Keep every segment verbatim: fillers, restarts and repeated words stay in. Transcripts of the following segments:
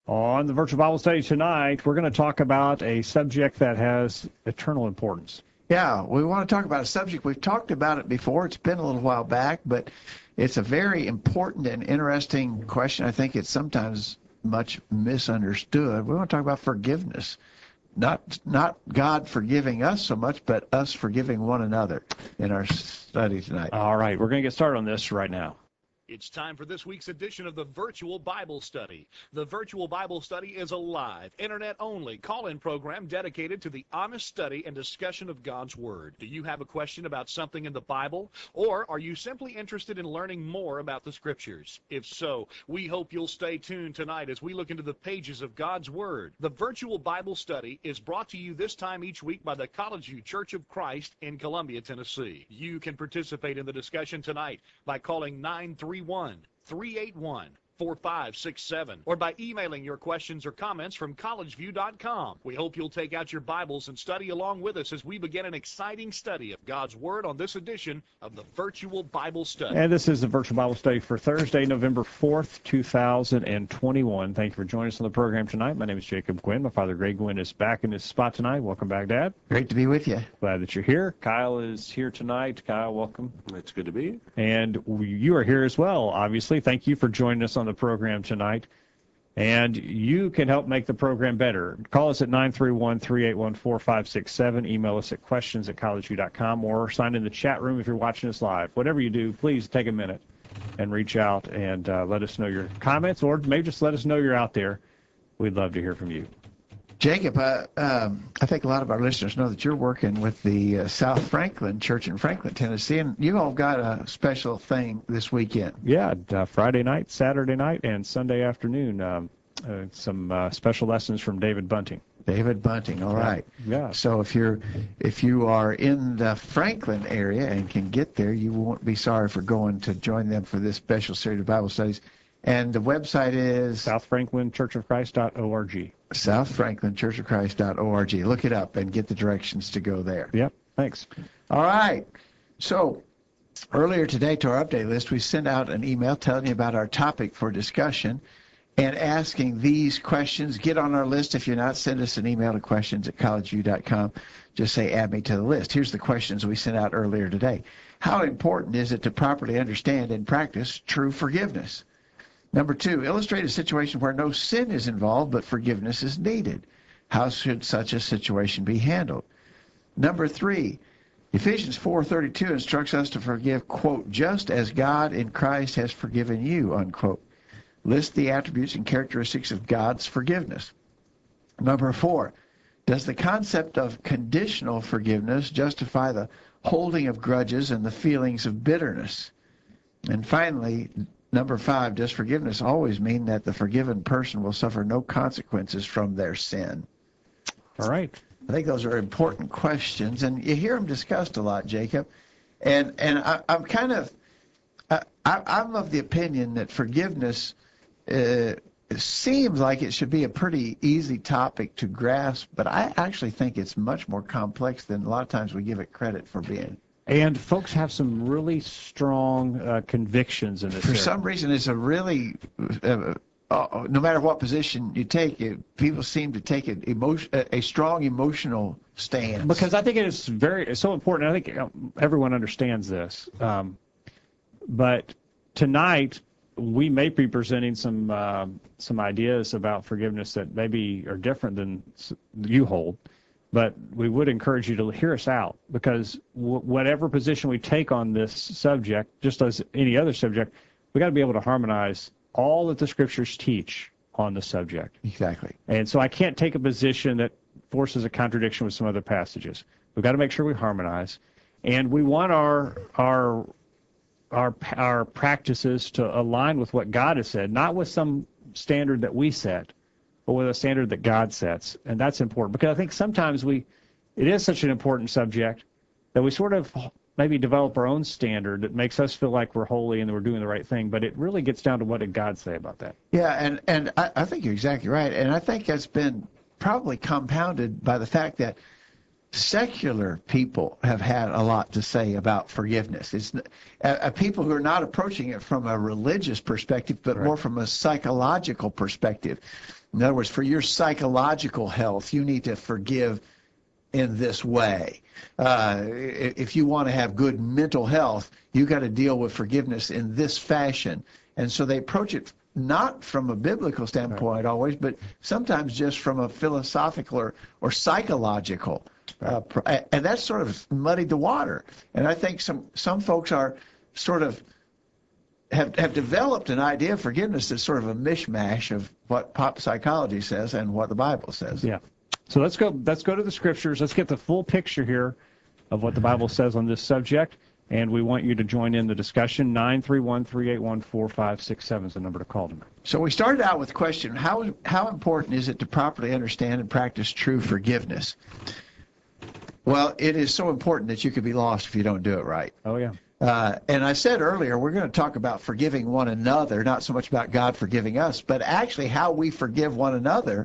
On the Virtual Bible Study tonight, we're going to talk about a subject that has eternal importance. Yeah, we want to talk about a subject. We've talked about it before. It's been a little while back, but it's a very important and interesting question. I think it's sometimes much misunderstood. We want to talk about forgiveness. Not not God forgiving us so much, but us forgiving one another in our study tonight. All right, we're going to get started on this right now. It's time for this week's edition of the Virtual Bible Study. The Virtual Bible Study is a live, internet-only call-in program dedicated to the honest study and discussion of God's Word. Do you have a question about something in the Bible, or are you simply interested in learning more about the Scriptures? If so, we hope you'll stay tuned tonight as we look into the pages of God's Word. The Virtual Bible Study is brought to you this time each week by the College View Church of Christ in Columbia, Tennessee. You can participate in the discussion tonight by calling nine three one, three eight one, four five six seven or by emailing your questions or comments from college view dot com. We hope you'll take out your Bibles and study along with us as we begin an exciting study of God's Word on this edition of the Virtual Bible Study. And this is the Virtual Bible Study for Thursday, November fourth, two thousand twenty-one. Thank you for joining us on the program tonight. My name is Jacob Gwynn. My father, Greg Gwynn, is back in his spot tonight. Welcome back, Dad. Great to be with you. Glad that you're here. Kyle is here tonight. Kyle, welcome. It's good to be here. And we, you are here as well, obviously. Thank you for joining us on the program tonight. And you can help make the program better. Call us at nine three one, three eight one, four five six seven. Email us at questions at college view dot com or sign in the chat room if you're watching us live. Whatever you do, please take a minute and reach out and uh, let us know your comments, or maybe just let us know you're out there. We'd love to hear from you. Jacob, uh, um, I think a lot of our listeners know that you're working with the uh, South Franklin Church in Franklin, Tennessee, and you all got a special thing this weekend. Yeah, uh, Friday night, Saturday night, and Sunday afternoon. Um, uh, some uh, special lessons from David Bunting. David Bunting, all right. Yeah. So if you're if you are in the Franklin area and can get there, you won't be sorry for going to join them for this special series of Bible studies. And the website is south franklin church of christ dot org. south franklin church of christ dot org. Look it up and get the directions to go there. Yep, thanks. All right. So earlier today to our update list, we sent out an email telling you about our topic for discussion and asking these questions. Get on our list. If you're not, send us an email to questions at college view dot com. Just say, add me to the list. Here's the questions we sent out earlier today. How important is it to properly understand and practice true forgiveness? Number two, illustrate a situation where no sin is involved, but forgiveness is needed. How should such a situation be handled? Number three, Ephesians four thirty-two instructs us to forgive, quote, just as God in Christ has forgiven you, unquote. List the attributes and characteristics of God's forgiveness. Number four, does the concept of conditional forgiveness justify the holding of grudges and the feelings of bitterness? And finally, number five, does forgiveness always mean that the forgiven person will suffer no consequences from their sin? All right. I think those are important questions, and you hear them discussed a lot, Jacob. And and I, I'm kind of, I, I'm of the opinion that forgiveness uh, seems like it should be a pretty easy topic to grasp, but I actually think it's much more complex than a lot of times we give it credit for being. And folks have some really strong uh, convictions in this For area. some reason, it's a really, uh, uh, no matter what position you take, it, people seem to take an emotion, a, a strong emotional stance. Because I think it is very, it's so important. I think everyone understands this. Um, but tonight, we may be presenting some uh, some ideas about forgiveness that maybe are different than you hold. But we would encourage you to hear us out, because w- whatever position we take on this subject, just as any other subject, we got to be able to harmonize all that the Scriptures teach on the subject. Exactly. And so I can't take a position that forces a contradiction with some other passages. We've got to make sure we harmonize, and we want our our our our practices to align with what God has said, not with some standard that we set, but with a standard that God sets. And that's important, because I think sometimes we, it is such an important subject that we sort of maybe develop our own standard that makes us feel like we're holy and that we're doing the right thing, but it really gets down to what did God say about that. Yeah, and, and I, I think you're exactly right. And I think that's been probably compounded by the fact that secular people have had a lot to say about forgiveness. It's uh, uh, people who are not approaching it from a religious perspective, but Right. more from a psychological perspective. In other words, for your psychological health, you need to forgive in this way. Uh, if you want to have good mental health, you got to deal with forgiveness in this fashion. And so they approach it not from a biblical standpoint always, but sometimes just from a philosophical or, or psychological. Uh, and that's sort of muddied the water. And I think some, some folks are sort of have, have developed an idea of forgiveness that's sort of a mishmash of what pop psychology says and what the Bible says. Yeah. So let's go, let's go to the scriptures. Let's get the full picture here of what the Bible says on this subject. And we want you to join in the discussion. nine three one, three eight one, four five six seven is the number to call them. So we started out with the question, how, how important is it to properly understand and practice true forgiveness? Well, it is so important that you could be lost if you don't do it right. Oh, yeah. Uh, and I said earlier, we're going to talk about forgiving one another, not so much about God forgiving us, but actually how we forgive one another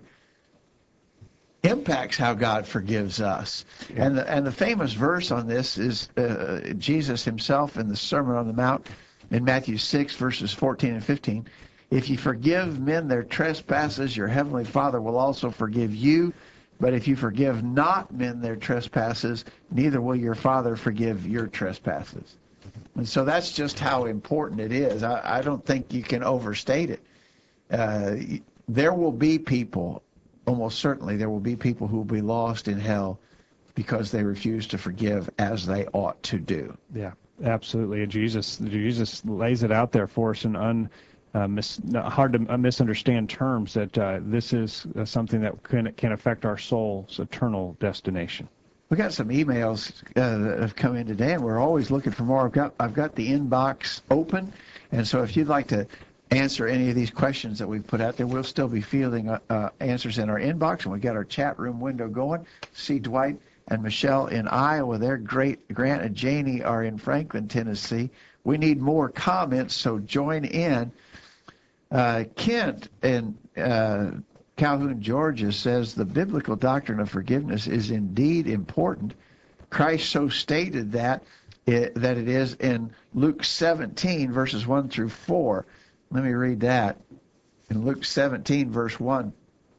impacts how God forgives us. Yeah. And the, and the famous verse on this is uh, Jesus himself in the Sermon on the Mount in Matthew six, verses fourteen and fifteen. If you forgive men their trespasses, your heavenly Father will also forgive you. But if you forgive not men their trespasses, neither will your Father forgive your trespasses. And so that's just how important it is. I, I don't think you can overstate it. Uh, there will be people, almost certainly there will be people who will be lost in hell because they refuse to forgive as they ought to do. Yeah, absolutely. And Jesus, Jesus lays it out there for us in un, uh, mis, hard to uh, misunderstand terms that uh, this is uh, something that can, can affect our soul's eternal destination. We got some emails uh, that have come in today, and we're always looking for more. I've got I've got the inbox open, and so if you'd like to answer any of these questions that we've put out there, we'll still be fielding uh, uh, answers in our inbox, and we got our chat room window going. See Dwight and Michelle in Iowa. They're great. Grant and Janie are in Franklin, Tennessee. We need more comments, so join in. Uh, Kent in uh, Calhoun, Georgia says the biblical doctrine of forgiveness is indeed important. Christ so stated that it, that it is in Luke seventeen, verses one through four. Let me read that. In Luke seventeen, verse one.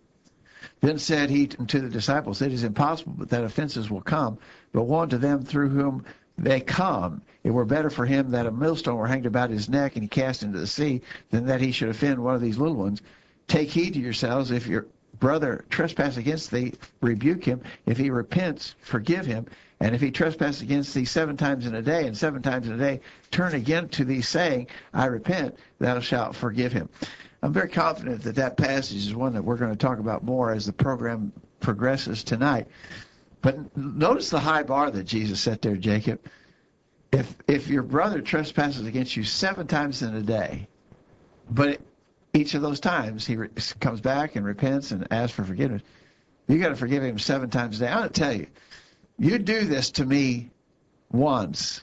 Then said he to the disciples, it is impossible but that offenses will come, but woe unto them through whom they come. It were better for him that a millstone were hanged about his neck and he cast into the sea than that he should offend one of these little ones. Take heed to yourselves. If your brother trespass against thee, rebuke him. If he repents, forgive him. And if he trespass against thee seven times in a day, and seven times in a day, turn again to thee, saying, I repent, thou shalt forgive him. I'm very confident that that passage is one that we're going to talk about more as the program progresses tonight. But notice the high bar that Jesus set there, Jacob. If if your brother trespasses against you seven times in a day, but each of those times he re- comes back and repents and asks for forgiveness, you got to forgive him seven times a day. I'm going to tell you, you do this to me once,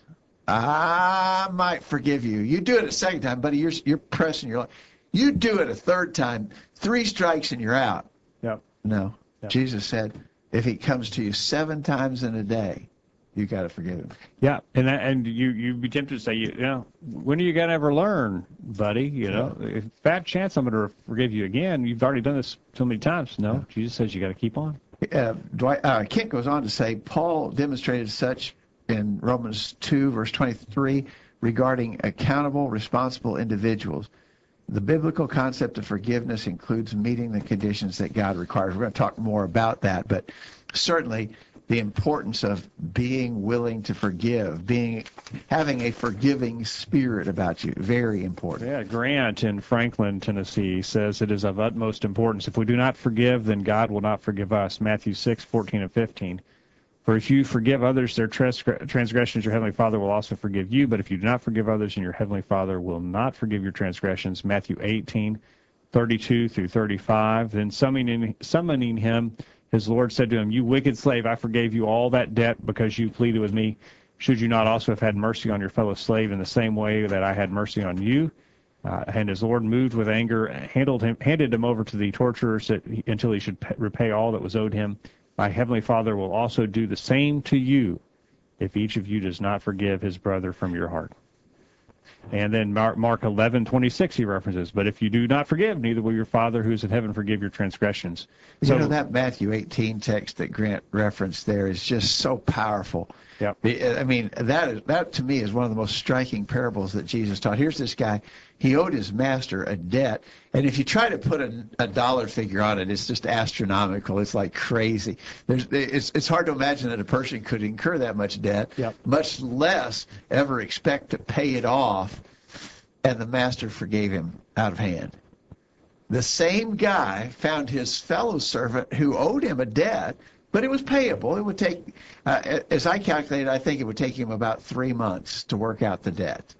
I might forgive you. You do it a second time, buddy, you're you're pressing your life. You do it a third time, three strikes and you're out. Yep. No. Yep. Jesus said, if he comes to you seven times in a day, you got to forgive him. Yeah, and that, and you you'd be tempted to say, you, you know, when are you gonna ever learn, buddy? You know, yeah. If bad chance I'm gonna forgive you again. You've already done this so many times. No, yeah. Jesus says you got to keep on. Uh, Dwight, uh, Kent goes on to say, Paul demonstrated such in Romans two, verse twenty-three, regarding accountable, responsible individuals. The biblical concept of forgiveness includes meeting the conditions that God requires. We're going to talk more about that, but certainly the importance of being willing to forgive, being having a forgiving spirit about you, very important. Yeah, Grant in Franklin, Tennessee says it is of utmost importance. If we do not forgive, then God will not forgive us. Matthew six, fourteen and fifteen. For if you forgive others their transgressions, your heavenly Father will also forgive you. But if you do not forgive others, then your heavenly Father will not forgive your transgressions. Matthew eighteen, thirty-two through thirty-five. Then summoning, summoning him, his Lord said to him, you wicked slave, I forgave you all that debt because you pleaded with me. Should you not also have had mercy on your fellow slave in the same way that I had mercy on you? Uh, and his Lord, moved with anger, handled him, handed him over to the torturers that, until he should pay, repay all that was owed him. My heavenly Father will also do the same to you if each of you does not forgive his brother from your heart. And then Mark, Mark eleven twenty-six he references, but if you do not forgive, neither will your Father who is in heaven forgive your transgressions. You So know, that Matthew eighteen text that Grant referenced there is just so powerful. Yep. The- I mean, that is that to me is one of the most striking parables that Jesus taught. Here's this guy, he owed his master a debt, and if you try to put a, a dollar figure on it, it's just astronomical. It's like crazy. There's, it's it's hard to imagine that a person could incur that much debt, Yep. much less ever expect to pay it off, and the master forgave him out of hand. The same guy found his fellow servant who owed him a debt, but it was payable. It would take, uh, as I calculated, I think it would take him about three months to work out the debt.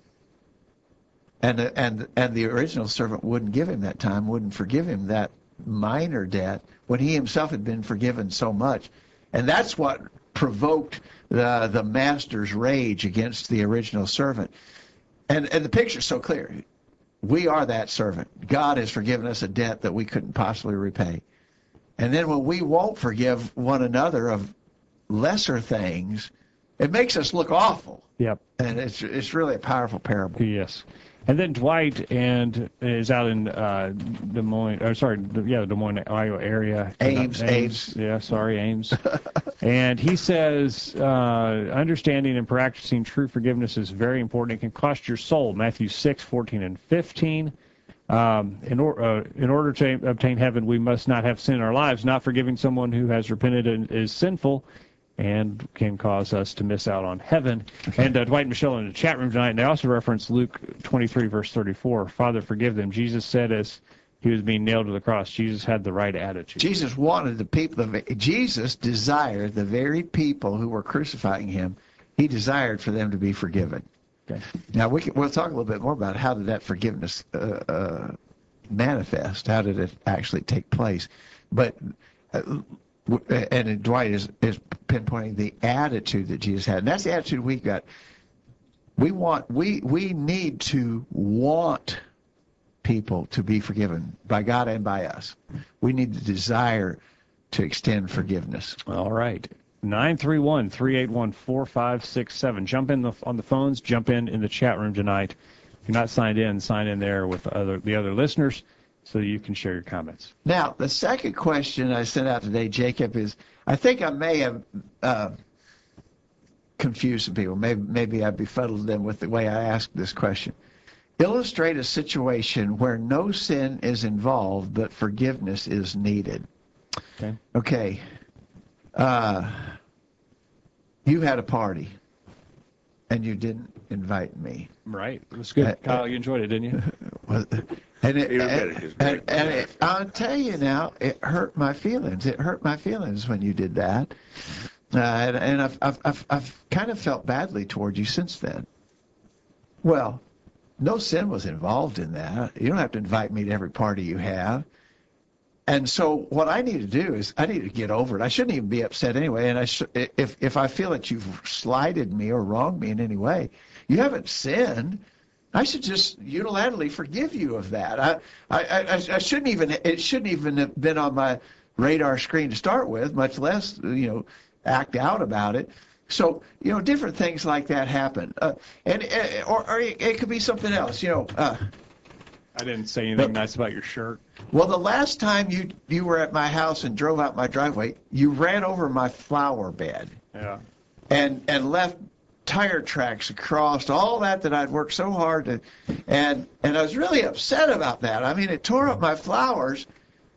And and and the original servant wouldn't give him that time, wouldn't forgive him that minor debt when he himself had been forgiven so much. And that's what provoked the the master's rage against the original servant. And and the picture's so clear. We are that servant. God has forgiven us a debt that we couldn't possibly repay. And then when we won't forgive one another of lesser things, it makes us look awful. Yep. And it's it's really a powerful parable. Yes. And then Dwight and is out in uh, Des Moines, or sorry, yeah, Des Moines, Iowa area. Ames, Ames. Yeah, sorry, Ames. And he says, uh, understanding and practicing true forgiveness is very important. It can cost your soul. Matthew six, fourteen, and fifteen. Um, in, or, uh, in order to obtain heaven, we must not have sin in our lives. Not forgiving someone who has repented and is sinful and can cause us to miss out on heaven. Okay. And uh, Dwight and Michelle in the chat room tonight, and they also reference Luke twenty-three, verse thirty-four. Father, forgive them. Jesus said as he was being nailed to the cross, Jesus had the right attitude. Jesus wanted the people, of, Jesus desired the very people who were crucifying him, he desired for them to be forgiven. Okay. Now, we can, we'll talk a little bit more about how did that forgiveness uh, uh, manifest? How did it actually take place? But, uh, and Dwight is, is pinpointing the attitude that Jesus had. And that's the attitude we've got. We want, we, we need to want people to be forgiven by God and by us. We need the desire to extend forgiveness. All right. nine three one, three eight one, four five six seven. Jump in the, on the phones. Jump in in the chat room tonight. If you're not signed in, sign in there with the other, the other listeners so you can share your comments. Now, the second question I sent out today, Jacob, is I think I may have uh, confused some people. Maybe, maybe I befuddled them with the way I asked this question. Illustrate a situation where no sin is involved, but forgiveness is needed. Okay. Okay. Uh, you had a party, and you didn't invite me. Right. It was good. Uh, Kyle, you enjoyed it, didn't you? and it, You don't and, get it, it's and, great. and it, I'll tell you now, it hurt my feelings. It hurt my feelings when you did that. Uh, and and I've, I've, I've, I've kind of felt badly toward you since then. Well, no sin was involved in that. You don't have to invite me to every party you have. And so what I need to do is I need to get over it. I shouldn't even be upset anyway. And I sh- if if I feel that you've slighted me or wronged me in any way, you haven't sinned. I should just unilaterally forgive you of that. I I, I, I shouldn't even it shouldn't even have been on my radar screen to start with, much less you know act out about it. So you know different things like that happen, uh, and uh, or, or it could be something else. You know. Uh, I didn't say anything nice about your shirt. Well, the last time you you were at my house and drove out my driveway, you ran over my flower bed Yeah. and and left tire tracks across all that that I'd worked so hard to, and and I was really upset about that. I mean, it tore up my flowers.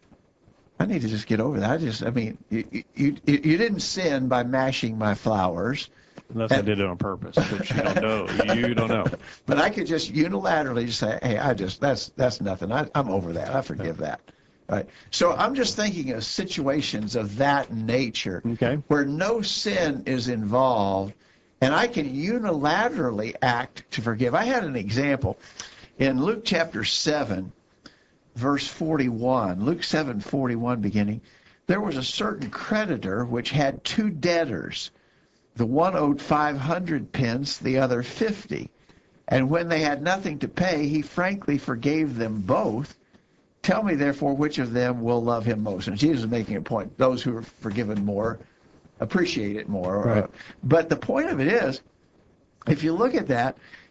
I need to just get over that. I just, I mean, you you you didn't sin by mashing my flowers. Unless I did it on purpose, which you don't know. You don't know. But I could just unilaterally just say, hey, I just, that's that's nothing. I, I'm over that. I forgive that. All right. So I'm just thinking of situations of that nature Okay. where no sin is involved, and I can unilaterally act to forgive. I had an example in Luke chapter seven, verse forty-one. Luke seven forty-one beginning. There was a certain creditor which had two debtors. The one owed five hundred pence, the other fifty. And when they had nothing to pay, he frankly forgave them both. Tell me, therefore, which of them will love him most? And Jesus is making a point. Those who are forgiven more appreciate it more. Right. But the point of it is, if you look at that,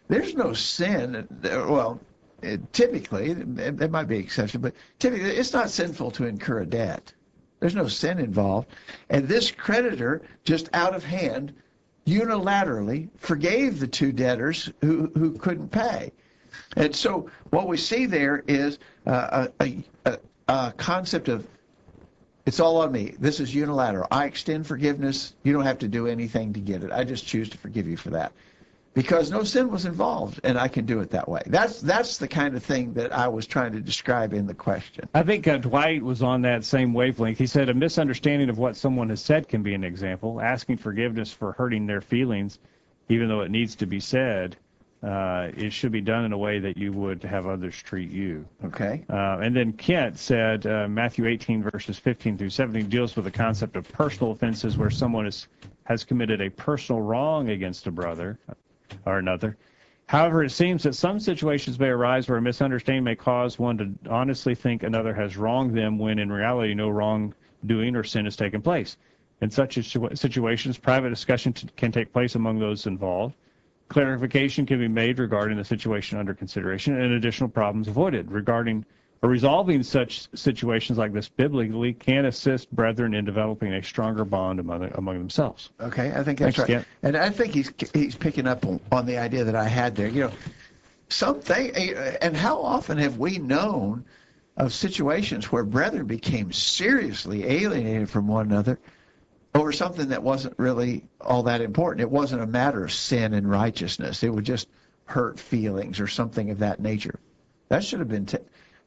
there's no sin. Well, it, typically, there might be an exception, but typically it's not sinful to incur a debt. There's no sin involved. And this creditor, just out of hand, unilaterally forgave the two debtors who, who couldn't pay. And so what we see there is uh, a, a, a concept of, it's all on me. This is unilateral. I extend forgiveness. You don't have to do anything to get it. I just choose to forgive you for that. Because no sin was involved, and I can do it that way. That's that's the kind of thing that I was trying to describe in the question. I think uh, Dwight was on that same wavelength. He said a misunderstanding of what someone has said can be an example. Asking forgiveness for hurting their feelings, even though it needs to be said, uh, it should be done in a way that you would have others treat you. Okay. Uh, and then Kent said uh, Matthew eighteen, verses fifteen through seventeen, deals with the concept of personal offenses where someone is, has committed a personal wrong against a brother or another. However, it seems that some situations may arise where a misunderstanding may cause one to honestly think another has wronged them when in reality no wrongdoing or sin has taken place. In such situations, private discussion t- can take place among those involved. Clarification can be made regarding the situation under consideration and additional problems avoided. Regarding or resolving such situations like this biblically can assist brethren in developing a stronger bond among, among themselves. Okay, I think that's Thanks, right. Kent. And I think he's he's picking up on, on the idea that I had there. You know, something, and how often have we known of situations where brethren became seriously alienated from one another over something that wasn't really all that important? It wasn't a matter of sin and righteousness. It would just hurt feelings or something of that nature. That should have been... T-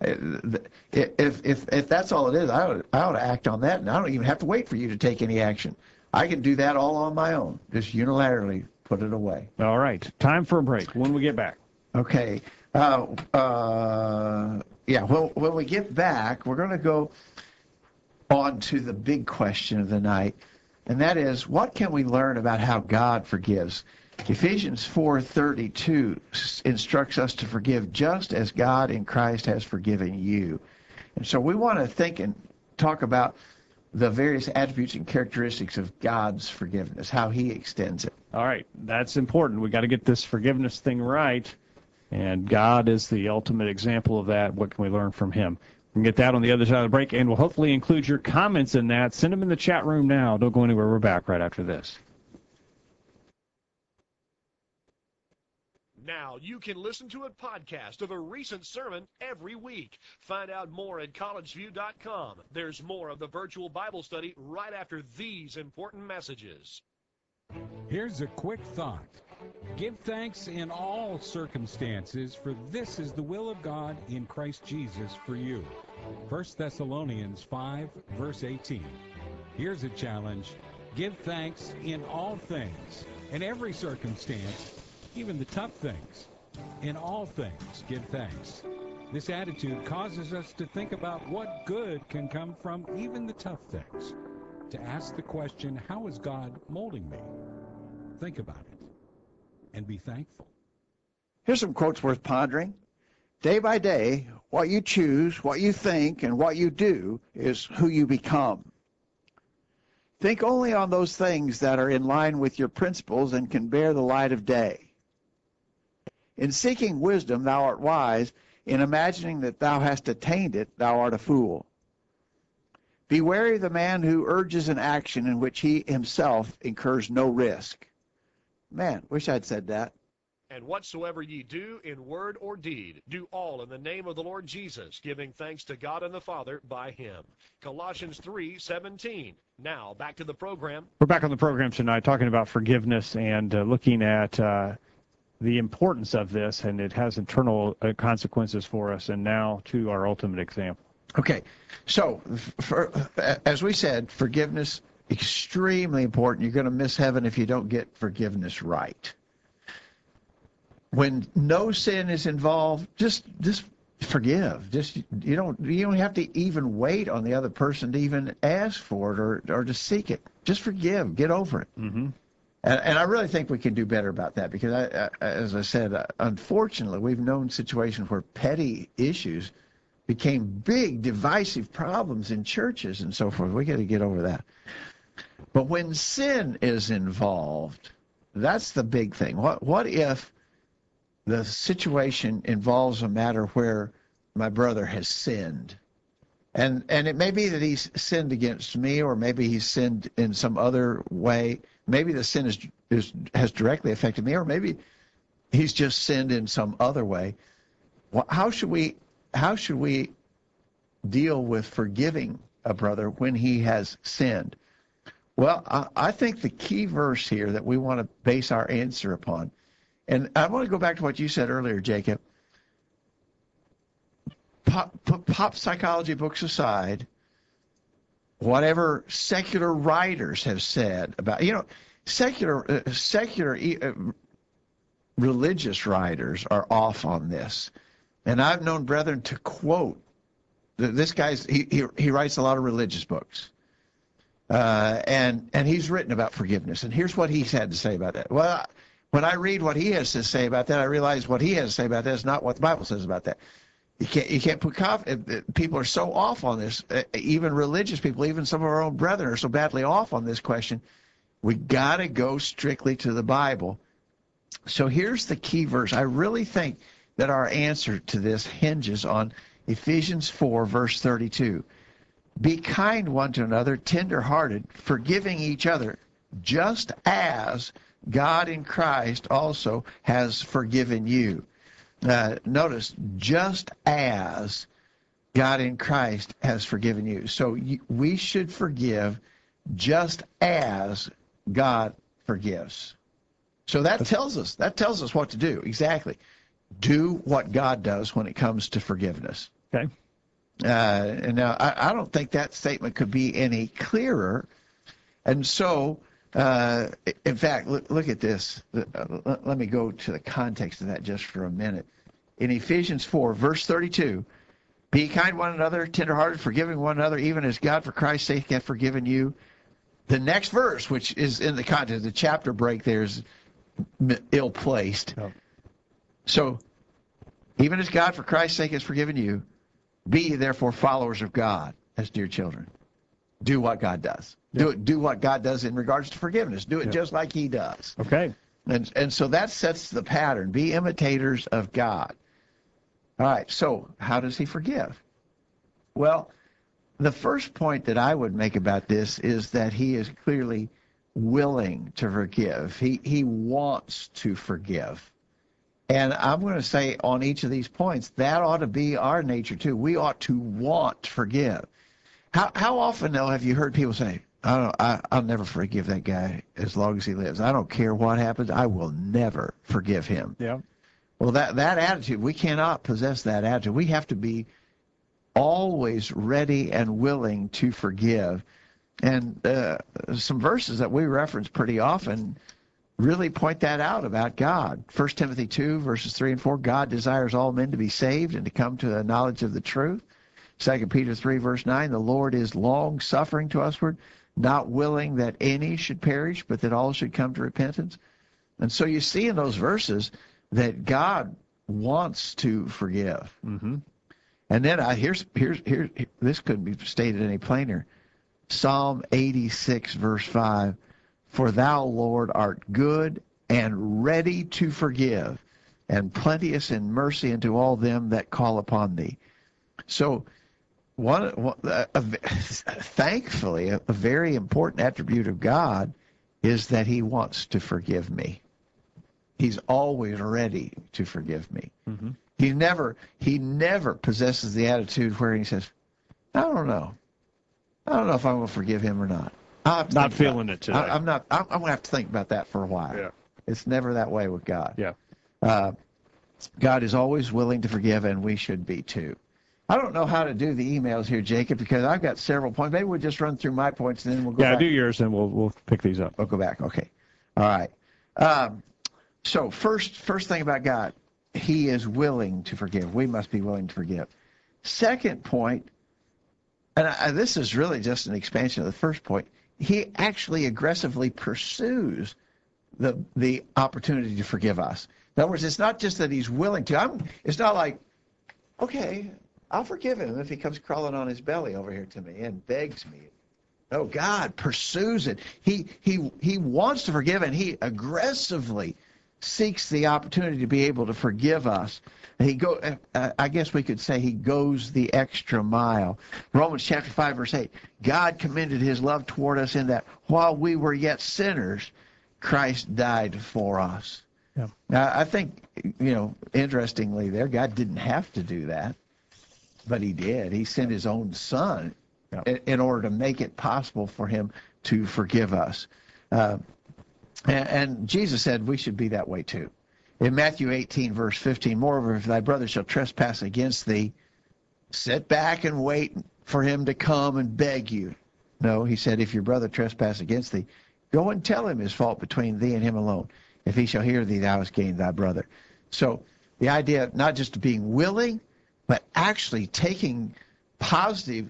If, if if that's all it is, I ought, I ought to act on that, and I don't even have to wait for you to take any action. I can do that all on my own, just unilaterally put it away. All right, time for a break when we get back. Okay. Uh, uh, yeah, well, when we get back, we're going to go on to the big question of the night, and that is, what can we learn about how God forgives? Ephesians four thirty-two instructs us to forgive just as God in Christ has forgiven you. And so we want to think and talk about the various attributes and characteristics of God's forgiveness, how he extends it. All right, that's important. We got to get this forgiveness thing right, and God is the ultimate example of that. What can we learn from him? We can get that on the other side of the break, and we'll hopefully include your comments in that. Send them in the chat room now. Don't go anywhere. We're back right after this. Now you can listen to a podcast of a recent sermon every week. Find out more at college view dot com. There's more of the virtual Bible study right after these important messages. Here's a quick thought. Give thanks in all circumstances, for this is the will of God in Christ Jesus for you. First Thessalonians five, verse eighteen. Here's a challenge. Give thanks in all things, in every circumstance, even the tough things. In all things, give thanks. This attitude causes us to think about what good can come from even the tough things. To ask the question, how is God molding me? Think about it and be thankful. Here's some quotes worth pondering. Day by day, what you choose, what you think, and what you do is who you become. Think only on those things that are in line with your principles and can bear the light of day. In seeking wisdom, thou art wise. In imagining that thou hast attained it, thou art a fool. Be wary of the man who urges an action in which he himself incurs no risk. Man, wish I'd said that. And whatsoever ye do in word or deed, do all in the name of the Lord Jesus, giving thanks to God and the Father by him. Colossians three seventeen. Now, back to the program. We're back on the program tonight talking about forgiveness and uh, looking at uh, the importance of this, and it has internal uh, consequences for us, and now to our ultimate example. Okay, so for, as we said, forgiveness, extremely important. You're going to miss heaven if you don't get forgiveness right. When no sin is involved, just just forgive. Just you don't you don't have to even wait on the other person to even ask for it or or to seek it. Just forgive. Get over it. Mm-hmm. And, and I really think we can do better about that because, I, I, as I said, uh, unfortunately, we've known situations where petty issues became big, divisive problems in churches and so forth. We got to get over that. But when sin is involved, that's the big thing. What what if the situation involves a matter where my brother has sinned. And and it may be that he's sinned against me, or maybe he's sinned in some other way. Maybe the sin is, is has directly affected me, or maybe he's just sinned in some other way. Well, how should we how should we deal with forgiving a brother when he has sinned? Well, I, I think the key verse here that we want to base our answer upon, and I want to go back to what you said earlier, Jacob. Pop, put pop psychology books aside, whatever secular writers have said about, you know, secular, uh, secular uh, religious writers are off on this. And I've known brethren to quote, this guy's, he, he, he writes a lot of religious books. Uh, and, and he's written about forgiveness. And here's what he's had to say about that. Well, when I read what he has to say about that, I realize what he has to say about that is not what the Bible says about that. You can't, you can't put confidence. People are so off on this. Even religious people, even some of our own brethren are so badly off on this question. We got to go strictly to the Bible. So here's the key verse. I really think that our answer to this hinges on Ephesians four, verse thirty-two. Be kind one to another, tender-hearted, forgiving each other, just as God in Christ also has forgiven you. Uh, notice, just as God in Christ has forgiven you. So you, we should forgive just as God forgives. So that tells us, that tells us what to do. Exactly. Do what God does when it comes to forgiveness. Okay. Uh, and now, I, I don't think that statement could be any clearer. And so, uh, in fact, look, look at this. Uh, let me go to the context of that just for a minute. In Ephesians four, verse thirty-two, be kind one another, tenderhearted, forgiving one another, even as God for Christ's sake hath forgiven you. The next verse, which is in the context, the chapter break there is ill-placed. Oh. So, even as God for Christ's sake has forgiven you, be ye therefore followers of God as dear children. Do what God does. Yeah. Do it. Do what God does in regards to forgiveness. Do it yeah. just like he does. Okay. And, and so that sets the pattern. Be imitators of God. All right, so how does he forgive? Well, the first point that I would make about this is that he is clearly willing to forgive. He, he wants to forgive. And I'm going to say on each of these points, that ought to be our nature too. We ought to want to forgive. How, how often, though, have you heard people say, I don't, I, I'll never forgive that guy as long as he lives. I don't care what happens. I will never forgive him. Yeah. Well, that, that attitude, we cannot possess that attitude. We have to be always ready and willing to forgive. And uh, some verses that we reference pretty often really point that out about God. First Timothy two, verses three and four, God desires all men to be saved and to come to the knowledge of the truth. Second Peter three, verse nine, the Lord is long-suffering to usward, not willing that any should perish, but that all should come to repentance. And so you see in those verses that God wants to forgive. Mm-hmm. And then I, here's, here's, here's, this couldn't be stated any plainer. Psalm eighty-six, verse five, for thou, Lord, art good and ready to forgive, and plenteous in mercy unto all them that call upon thee. So, one, one a, a, thankfully, a, a very important attribute of God is that he wants to forgive me. He's always ready to forgive me. Mm-hmm. He never, he never possesses the attitude where he says, I don't know. I don't know if I'm going to forgive him or not. Not feeling it today. I, I'm not. I'm, I'm going to have to think about that for a while. Yeah. It's never that way with God. Yeah. Uh, God is always willing to forgive, and we should be too. I don't know how to do the emails here, Jacob, because I've got several points. Maybe we'll just run through my points, and then we'll go yeah, back. do yours, and we'll we'll pick these up. We'll go back. Okay. All right. Um, so first, first thing about God, he is willing to forgive. We must be willing to forgive. Second point, and I, this is really just an expansion of the first point, he actually aggressively pursues the the opportunity to forgive us. In other words, it's not just that he's willing to. I'm, it's not like, okay, I'll forgive him if he comes crawling on his belly over here to me and begs me. No, God pursues it. He he he wants to forgive, and he aggressively seeks the opportunity to be able to forgive us. He go, uh, I guess we could say he goes the extra mile. Romans chapter five, verse eight, God commended his love toward us in that while we were yet sinners, Christ died for us. Yeah. Now, I think, you know, interestingly there, God didn't have to do that, but he did. He sent his own son Yeah. in, in order to make it possible for him to forgive us. Uh, and, and Jesus said we should be that way too. In Matthew eighteen, verse fifteen, moreover, if thy brother shall trespass against thee, sit back and wait for him to come and beg you. No, he said, if your brother trespass against thee, go and tell him his fault between thee and him alone. If he shall hear thee, thou hast gained thy brother. So the idea of not just being willing, but actually taking positive,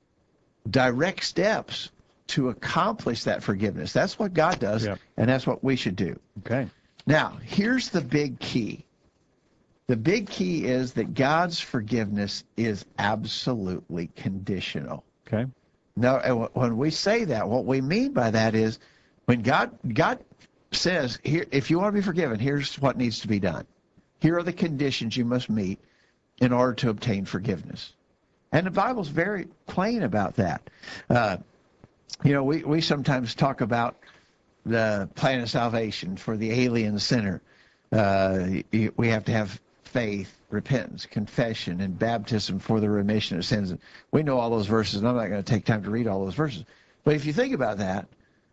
direct steps to accomplish that forgiveness. That's what God does, Yep. and that's what we should do. Okay. Now, here's the big key. The big key is that God's forgiveness is absolutely conditional. Okay. Now, and when we say that, what we mean by that is when God God says, here, if you want to be forgiven, here's what needs to be done. Here are the conditions you must meet in order to obtain forgiveness. And the Bible's very plain about that. Uh, you know, we, we sometimes talk about the plan of salvation for the alien sinner. Uh, we have to have faith, repentance, confession, and baptism for the remission of sins. We know all those verses, and I'm not going to take time to read all those verses. But if you think about that,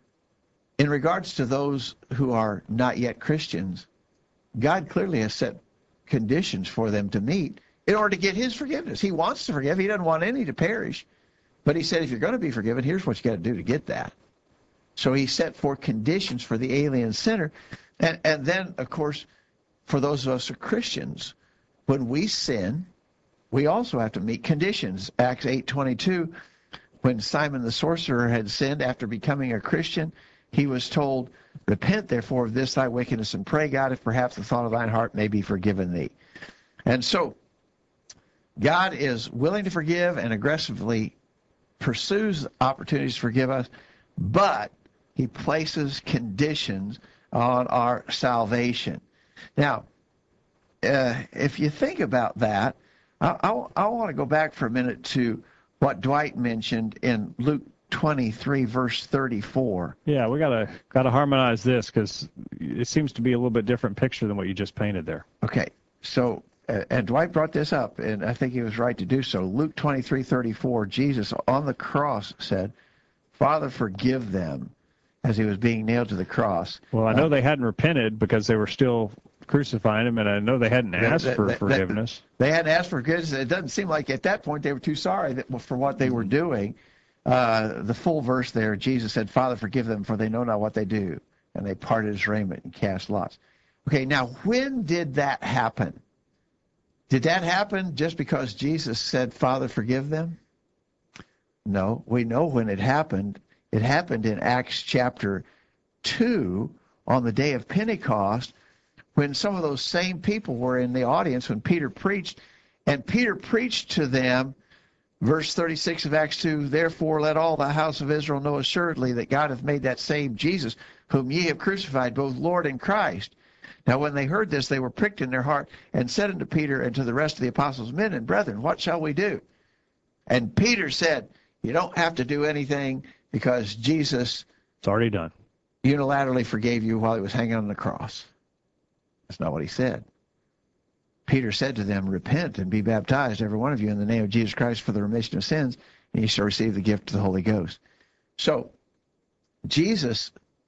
in regards to those who are not yet Christians, God clearly has set conditions for them to meet in order to get his forgiveness. He wants to forgive. He doesn't want any to perish. But he said, if you're going to be forgiven, here's what you got to do to get that. So he set forth conditions for the alien sinner. And, and then, of course, for those of us who are Christians, when we sin, we also have to meet conditions. Acts eight twenty-two, when Simon the sorcerer had sinned after becoming a Christian, he was told, repent therefore of this thy wickedness, and pray God if perhaps the thought of thine heart may be forgiven thee. And so God is willing to forgive and aggressively pursues opportunities to forgive us, but he places conditions on our salvation. Now, uh, if you think about that, I, I, I want to go back for a minute to what Dwight mentioned in Luke twenty-three, verse thirty-four. Yeah, we gotta gotta harmonize this because it seems to be a little bit different picture than what you just painted there. Okay, so uh, and Dwight brought this up, and I think he was right to do so. Luke twenty-three, thirty-four, Jesus on the cross said, Father, forgive them, as he was being nailed to the cross. Well, I know Uh, they hadn't repented because they were still crucifying him, and I know they hadn't asked that- for that- that- forgiveness. They hadn't asked for forgiveness. It doesn't seem like at that point they were too sorry that, for what they were doing. Uh, the full verse there, Jesus said, Father, forgive them, for they know not what they do. And they parted his raiment and cast lots. Okay, now when did that happen? Did that happen just because Jesus said, Father, forgive them? No, we know when it happened. It happened in Acts chapter two on the day of Pentecost, when some of those same people were in the audience when Peter preached, and Peter preached to them, verse thirty-six of Acts two, therefore let all the house of Israel know assuredly that God hath made that same Jesus, whom ye have crucified, both Lord and Christ. Now when they heard this, they were pricked in their heart, and said unto Peter and to the rest of the apostles, men and brethren, what shall we do? And Peter said, you don't have to do anything, because Jesus It's already done. unilaterally forgave you while he was hanging on the cross. That's not what he said. Peter said to them, repent and be baptized, every one of you, in the name of Jesus Christ for the remission of sins, and you shall receive the gift of the Holy Ghost. So Jesus,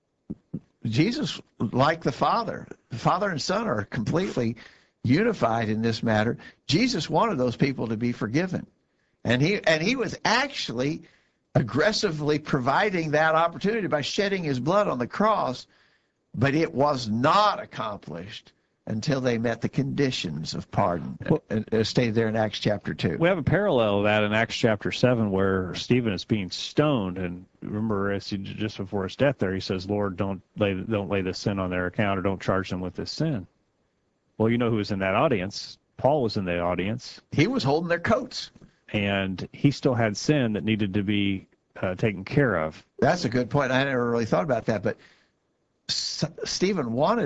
Jesus, like the Father, the Father and Son are completely unified in this matter. Jesus wanted those people to be forgiven. And he and he was actually aggressively providing that opportunity by shedding his blood on the cross, but it was not accomplished until they met the conditions of pardon, Well, as stated there in Acts chapter two. We have a parallel of that in Acts chapter seven, where Stephen is being stoned, and remember, as he, just before his death, there he says, "Lord, don't lay don't lay this sin on their account, or don't charge them with this sin." Well, you know who was in that audience? Paul was in the audience, He was holding their coats. and he still had sin that needed to be uh, taken care of. That's a good point. I never really thought about that, but S- Stephen wanted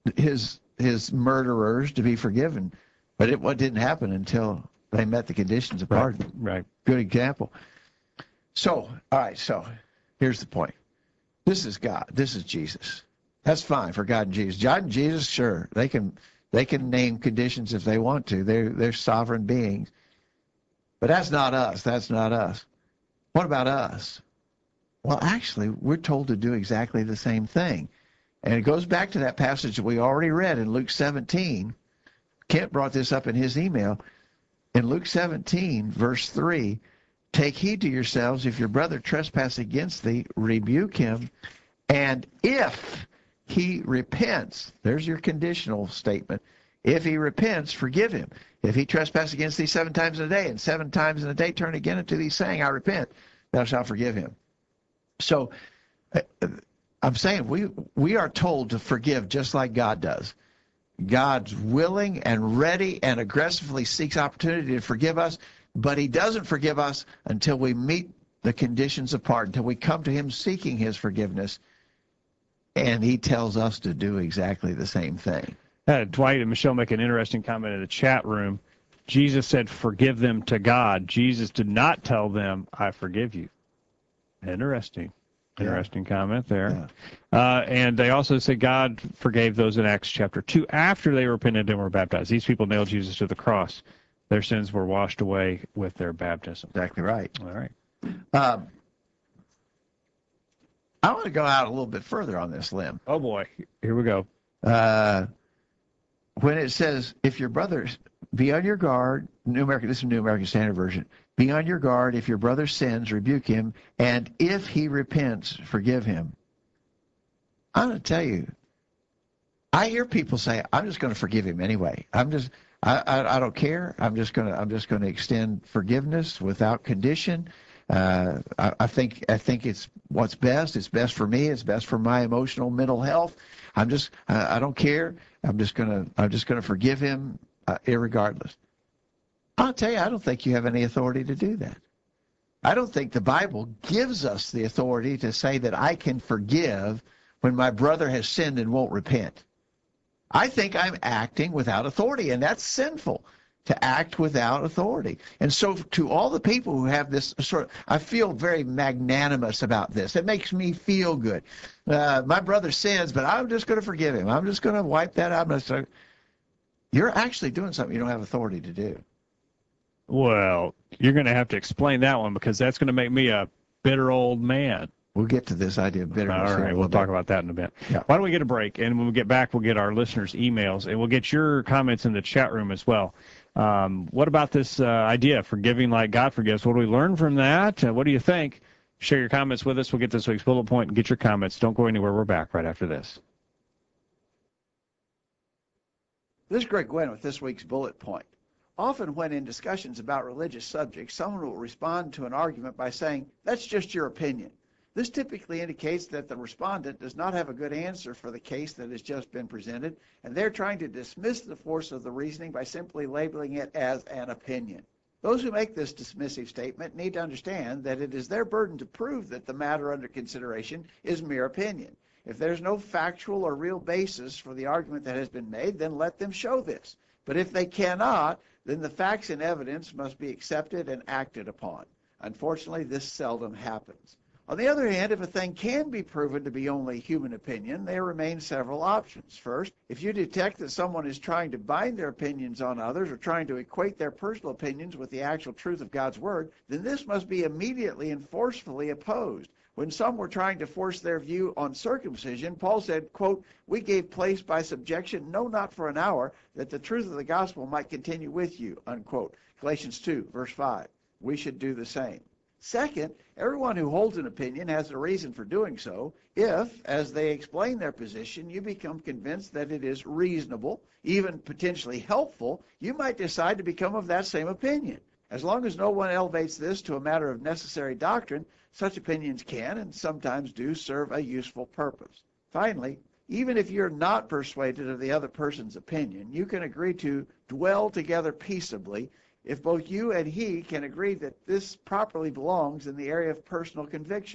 his his murderers to be forgiven, but it what didn't happen until they met the conditions of pardon. Right. Good example. So, all right, so here's the point. This is God. This is Jesus. That's fine for God and Jesus. God and Jesus, sure, they can they can name conditions if they want to. They're they're sovereign beings. But that's not us. That's not us. What about us? Well, actually, we're told to do exactly the same thing. And it goes back to that passage that we already read in Luke seventeen. Kent brought this up in his email. In Luke seventeen, verse three, take heed to yourselves, if your brother trespass against thee, rebuke him. And if he repents, there's your conditional statement. If he repents, forgive him. If he trespass against thee seven times in a day, and seven times in a day turn again unto thee, saying, I repent, thou shalt forgive him. So I'm saying we we are told to forgive just like God does. God's willing and ready and aggressively seeks opportunity to forgive us, but he doesn't forgive us until we meet the conditions of pardon, until we come to him seeking his forgiveness, and he tells us to do exactly the same thing. Uh, Dwight and Michelle make an interesting comment in the chat room. Jesus said, forgive them to God. Jesus did not tell them, I forgive you. Interesting. Interesting yeah. comment there. Yeah. Uh, and they also say God forgave those in Acts chapter two after they repented and were baptized. These people nailed Jesus to the cross. Their sins were washed away with their baptism. Exactly right. All right. Um, I want to go out a little bit further on this limb. Oh, boy. Here we go. Uh, when it says, if your brother, be on your guard, New American, this is New American Standard Version, be on your guard, if your brother sins, rebuke him, and if he repents, forgive him. I'm going to tell you, I hear people say, I'm just going to forgive him anyway. I'm just, I, I, I don't care. I'm just going to, I'm just going to extend forgiveness without condition. Uh, I, I think, I think it's what's best. It's best for me. It's best for my emotional, mental health. I'm just, I, I don't care. I'm just going to, I'm just going to forgive him, uh, irregardless. I'll tell you, I don't think you have any authority to do that. I don't think the Bible gives us the authority to say that I can forgive when my brother has sinned and won't repent. I think I'm acting without authority, and that's sinful, to act without authority. And so to all the people who have this sort of, I feel very magnanimous about this. It makes me feel good. Uh, my brother sins, but I'm just going to forgive him. I'm just going to wipe that out. I'm gonna, you're actually doing something you don't have authority to do. Well, you're going to have to explain that one, because that's going to make me a bitter old man. We'll get to this idea of bitterness. All right, we'll talk about that in a bit. Yeah. Why don't we get a break, and when we get back, we'll get our listeners' emails, and we'll get your comments in the chat room as well. Um, what about this uh, idea, forgiving like God forgives? What do we learn from that? Uh, what do you think? Share your comments with us. We'll get this week's bullet point and get your comments. Don't go anywhere. We're back right after this. This is Greg Gwynn with this week's bullet point. Often when in discussions about religious subjects, someone will respond to an argument by saying, that's just your opinion. This typically indicates that the respondent does not have a good answer for the case that has just been presented, and they're trying to dismiss the force of the reasoning by simply labeling it as an opinion. Those who make this dismissive statement need to understand that it is their burden to prove that the matter under consideration is mere opinion. If there's no factual or real basis for the argument that has been made, then let them show this. But if they cannot, then the facts and evidence must be accepted and acted upon. Unfortunately, this seldom happens. On the other hand, if a thing can be proven to be only human opinion, there remain several options. First, if you detect that someone is trying to bind their opinions on others or trying to equate their personal opinions with the actual truth of God's Word, then this must be immediately and forcefully opposed. When some were trying to force their view on circumcision, Paul said, quote, we gave place by subjection, no, not for an hour, that the truth of the gospel might continue with you, unquote. Galatians two, verse five. We should do the same. Second, everyone who holds an opinion has a reason for doing so if, as they explain their position, you become convinced that it is reasonable, even potentially helpful, you might decide to become of that same opinion. As long as no one elevates this to a matter of necessary doctrine, such opinions can and sometimes do serve a useful purpose. Finally, even if you're not persuaded of the other person's opinion, you can agree to dwell together peaceably if both you and he can agree that this properly belongs in the area of personal conviction.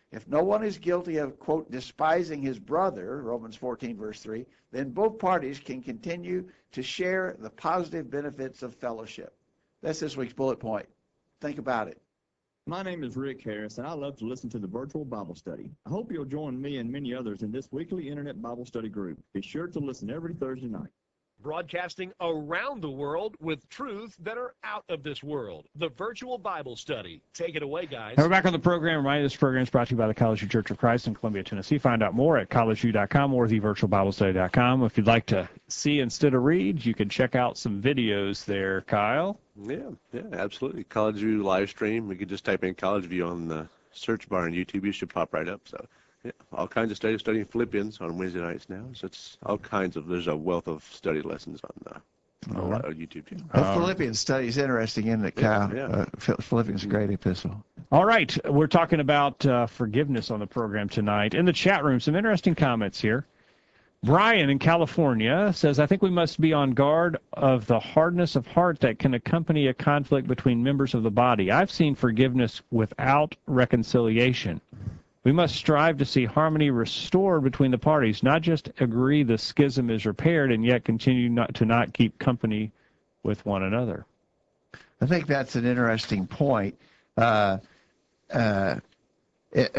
If no one is guilty of, quote, despising his brother, Romans fourteen, verse three, then both parties can continue to share the positive benefits of fellowship. That's this week's bullet point. Think about it. My name is Rick Harris, and I love to listen to the virtual Bible study. I hope you'll join me and many others in this weekly Internet Bible study group. Be sure to listen every Thursday night. Broadcasting around the world with truths that are out of this world. The Virtual Bible Study. Take it away, guys. And we're back on the program. Remind you, this program is brought to you by the College U Church of Christ in Columbia, Tennessee. Find out more at college u dot com or the virtual bible study dot com. If you'd like to see instead of read, you can check out some videos there, Kyle. Yeah, yeah, absolutely. College View live stream. We could just type in College View on the search bar on YouTube. You should pop right up. So, yeah, all kinds of studies, studying Philippians on Wednesday nights now. So it's all kinds of, there's a wealth of study lessons on the on our YouTube channel. The Philippians study is interesting, isn't it, Kyle? Yeah, Uh, Philippians is a great epistle. All right, we're talking about uh, forgiveness on the program tonight. In the chat room, some interesting comments here. Brian in California says, I think we must be on guard of the hardness of heart that can accompany a conflict between members of the body. I've seen forgiveness without reconciliation. We must strive to see harmony restored between the parties, not just agree the schism is repaired and yet continue not to not keep company with one another. I think that's an interesting point. Uh, uh, it,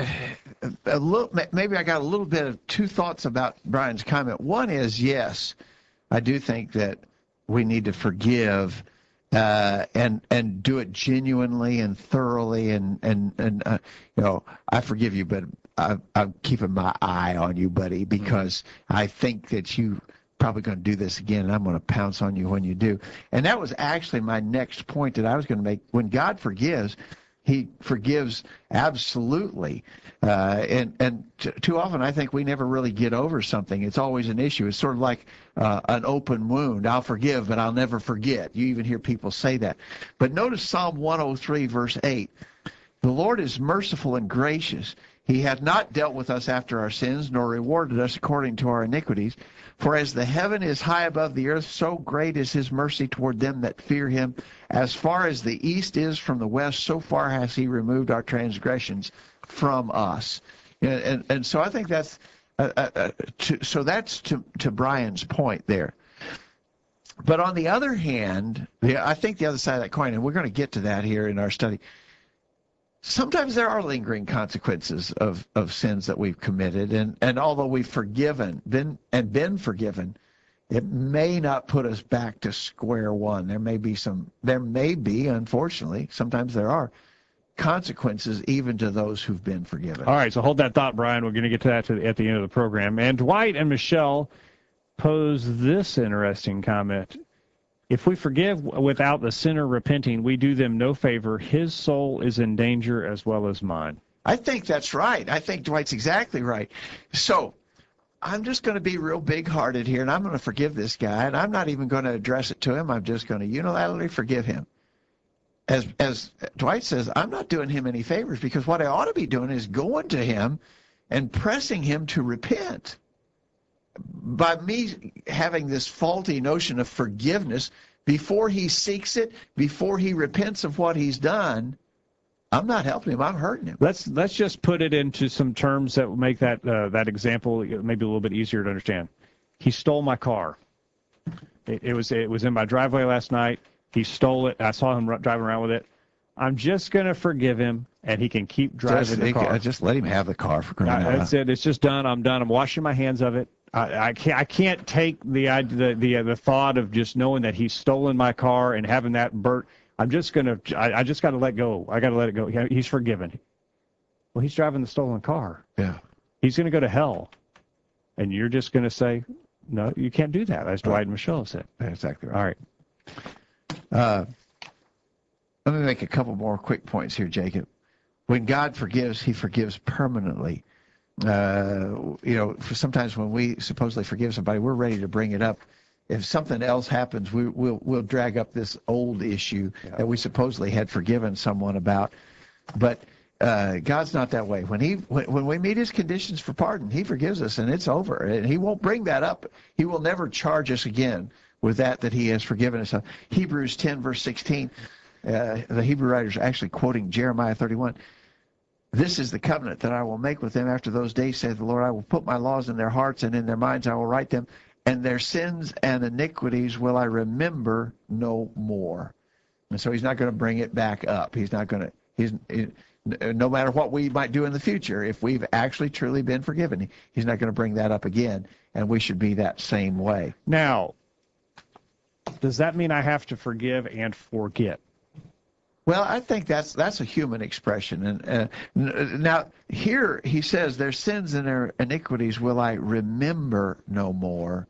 a little, maybe I got a little bit of two thoughts about Brian's comment. One is, yes, I do think that we need to forgive uh, and and do it genuinely and thoroughly. And and and uh, you know, I forgive you, but I, I'm keeping my eye on you, buddy, because I think that you probably going to do this again, and I'm going to pounce on you when you do. And that was actually my next point that I was going to make. When God forgives, he forgives absolutely. Uh, and and t- too often I think we never really get over something. It's always an issue. It's sort of like uh, an open wound. I'll forgive, but I'll never forget. You even hear people say that. But notice Psalm one oh three, verse eight. The Lord is merciful and gracious. He hath not dealt with us after our sins, nor rewarded us according to our iniquities. For as the heaven is high above the earth, so great is his mercy toward them that fear him. As far as the east is from the west, so far has he removed our transgressions from us. And, and, and so I think that's, uh, uh, to, so that's to, to Brian's point there. But on the other hand, yeah, I think the other side of that coin, and we're going to get to that here in our study, sometimes there are lingering consequences of, of sins that we've committed, and, and although we've forgiven been and been forgiven, it may not put us back to square one. There may be some, there may be, unfortunately, sometimes there are consequences even to those who've been forgiven. All right, so hold that thought, Brian. We're going to get to that to the, at the end of the program. And Dwight and Michelle pose this interesting comment. If we forgive without the sinner repenting, we do them no favor. His soul is in danger as well as mine. I think that's right. I think Dwight's exactly right. So I'm just going to be real big-hearted here, and I'm going to forgive this guy, and I'm not even going to address it to him. I'm just going to unilaterally forgive him. As, as Dwight says, I'm not doing him any favors, because what I ought to be doing is going to him and pressing him to repent. By me having this faulty notion of forgiveness, before he seeks it, before he repents of what he's done, I'm not helping him. I'm hurting him. Let's let's just put it into some terms that will make that uh, that example maybe a little bit easier to understand. He stole my car. It, it was it was in my driveway last night. He stole it. I saw him driving around with it. I'm just going to forgive him, and he can keep driving just, the car. Just let him have the car for crying out loud. That's it. It's just done. I'm done. I'm washing my hands of it. I, I can't. I can't take the the the, uh, the thought of just knowing that he's stolen my car and having that burnt. I'm just gonna. I, I just got to let go. I got to let it go. He's forgiven. Well, he's driving the stolen car. Yeah. He's going to go to hell, and you're just going to say, no, you can't do that, as Dwight and Michelle said. That's exactly right. All right. Uh, let me make a couple more quick points here, Jacob. When God forgives, he forgives permanently. Uh, you know, for sometimes when we supposedly forgive somebody, we're ready to bring it up. If something else happens, we, we'll we'll drag up this old issue yeah. that we supposedly had forgiven someone about. But uh, God's not that way. When he when, when we meet his conditions for pardon, he forgives us, and it's over. And he won't bring that up. He will never charge us again with that that he has forgiven us. Hebrews ten, verse sixteen, uh, the Hebrew writer's actually quoting Jeremiah thirty-one. This is the covenant that I will make with them after those days, saith the Lord. I will put my laws in their hearts, and in their minds I will write them, and their sins and iniquities will I remember no more. And so he's not going to bring it back up. He's not going to, he's, he, no matter what we might do in the future, if we've actually truly been forgiven, he's not going to bring that up again, and we should be that same way. Now, does that mean I have to forgive and forget? Well, I think that's that's a human expression. And uh, n- now here he says, their sins and their iniquities will I remember no more.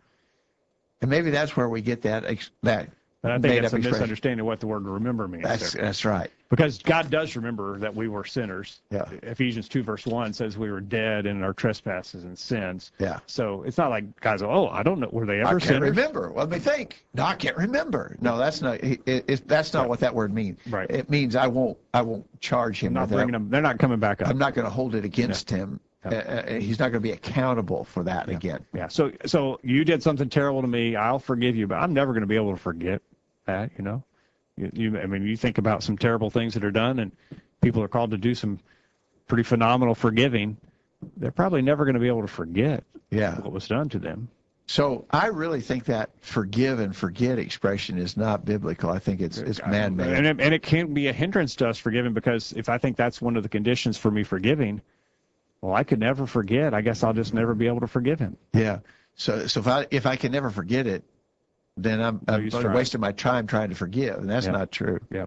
And maybe that's where we get that ex- that But I think made it's up a expression. misunderstanding of what the word remember means. That's there. that's right. Because God does remember that we were sinners. Yeah. Ephesians two verse one says we were dead in our trespasses and sins. Yeah. So it's not like guys, oh, I don't know, were they I ever can't sinners? remember. Let me think. No, I can't remember. No, that's not. It, it, that's not Right. what that word means. Right. It means I won't. I won't charge him. I'm not with that. bringing them. They're not coming back up. I'm not going to hold it against him. Yeah. Uh, uh, he's not going to be accountable for that Yeah. again. Yeah. So so you did something terrible to me. I'll forgive you, but I'm never going to be able to forget that. You know. You, you, I mean, you think about some terrible things that are done, and people are called to do some pretty phenomenal forgiving. They're probably never going to be able to forget Yeah. what was done to them. So I really think that forgive and forget expression is not biblical. I think it's it's man-made. And it, and it can be a hindrance to us forgiving, because if I think that's one of the conditions for me forgiving, well, I could never forget. I guess I'll just never be able to forgive him. Yeah. So so if I if I can never forget it, then I'm, No I'm use only trying. wasting my time trying to forgive, and that's Yeah. not true. Yeah.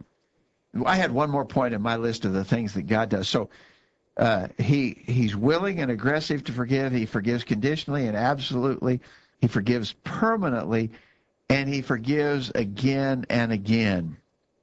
I had one more point in my list of the things that God does. So uh, he he's willing and aggressive to forgive. He forgives conditionally and absolutely. He forgives permanently, and he forgives again and again.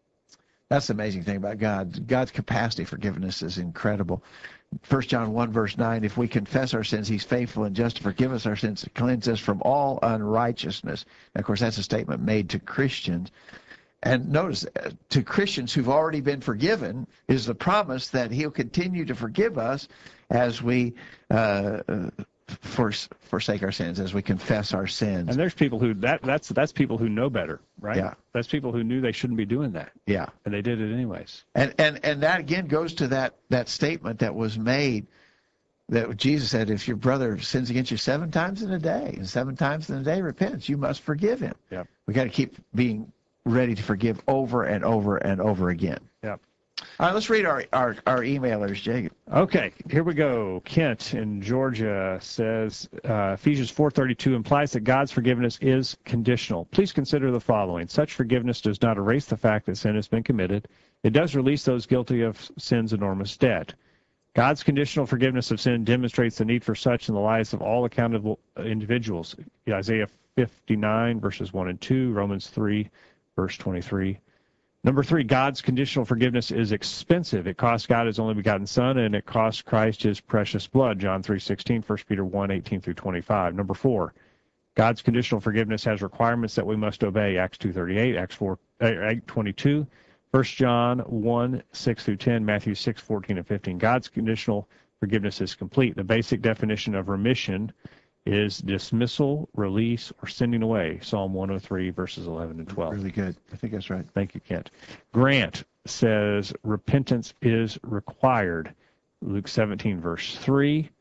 That's the amazing thing about God. God's capacity for forgiveness is incredible. First John one, verse nine, if we confess our sins, he's faithful and just to forgive us our sins, to cleanse us from all unrighteousness. And of course, that's a statement made to Christians. And notice, uh, to Christians who've already been forgiven is the promise that he'll continue to forgive us as we uh, for, forsake our sins, as we confess our sins. And there's people who that that's that's people who know better, right? Yeah. That's people who knew they shouldn't be doing that, Yeah. and they did it anyways. And, and, and that, again, goes to that, that statement that was made that Jesus said, if your brother sins against you seven times in a day, and seven times in a day repents, you must forgive him. Yeah. We got to keep being ready to forgive over and over and over again. Yeah. All right, let's read our, our, our emailers, Jacob. Okay, here we go. Kent in Georgia says uh, Ephesians four thirty-two implies that God's forgiveness is conditional. Please consider the following. Such forgiveness does not erase the fact that sin has been committed. It does release those guilty of sin's enormous debt. God's conditional forgiveness of sin demonstrates the need for such in the lives of all accountable individuals. Isaiah fifty-nine, verses one and two, Romans three, verse twenty-three. Number three, God's conditional forgiveness is expensive. It cost God his only begotten Son, and it cost Christ his precious blood, John three sixteen, First Peter one eighteen through twenty-five. Number four, God's conditional forgiveness has requirements that we must obey, Acts two thirty-eight, Acts four, eight twenty-two, First John one six through ten, Matthew six fourteen and fifteen. God's conditional forgiveness is complete. The basic definition of remission is dismissal, release, or sending away, Psalm one oh three, verses eleven and twelve. Really good. I think that's right. Thank you, Kent. Grant says repentance is required. Luke seventeen, verse three.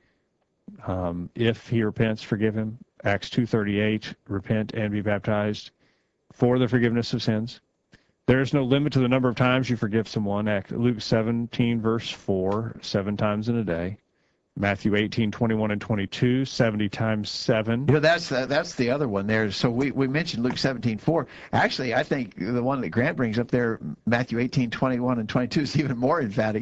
Um, if he repents, forgive him. Acts two thirty-eight, repent and be baptized for the forgiveness of sins. There is no limit to the number of times you forgive someone. Luke seventeen, verse four, seven times in a day. Matthew eighteen, twenty-one and twenty-two, seventy times seven. You know, that's uh, that's the other one there. So we, we mentioned Luke seventeen four. Actually, I think the one that Grant brings up there, Matthew eighteen, twenty-one and twenty-two, is even more emphatic.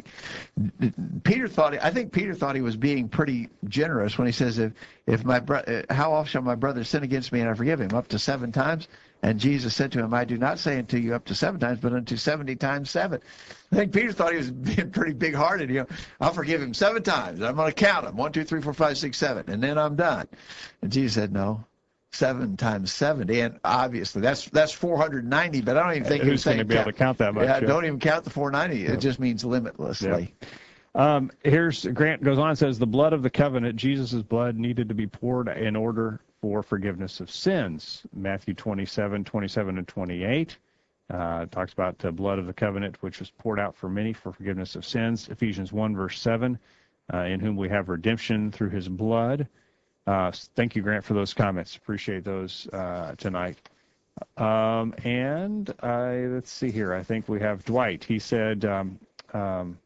Peter thought, I think Peter thought he was being pretty generous when he says, if, if my bro- how often shall my brother sin against me and I forgive him? Up to seven times? And Jesus said to him, I do not say unto you up to seven times, but unto seventy times seven. I think Peter thought he was being pretty big-hearted. You know, I'll forgive him seven times. I'm going to count them. One, two, three, four, five, six, seven. And then I'm done. And Jesus said, no, seven times seventy. And obviously, that's that's four hundred ninety, but I don't even think he was Who's going saying to be able to count that much? Yeah, yeah. don't even count the four ninety. It just means limitlessly. Um, here's Grant goes on and says the blood of the covenant, Jesus' blood, needed to be poured in order for forgiveness of sins. Matthew twenty-seven, twenty-seven and twenty-eight. Uh, it talks about the blood of the covenant, which was poured out for many for forgiveness of sins. Ephesians one, verse seven, uh, in whom we have redemption through his blood. Uh, thank you, Grant, for those comments. Appreciate those uh, tonight. Um, and I, let's see here. I think we have Dwight. He said, um, um,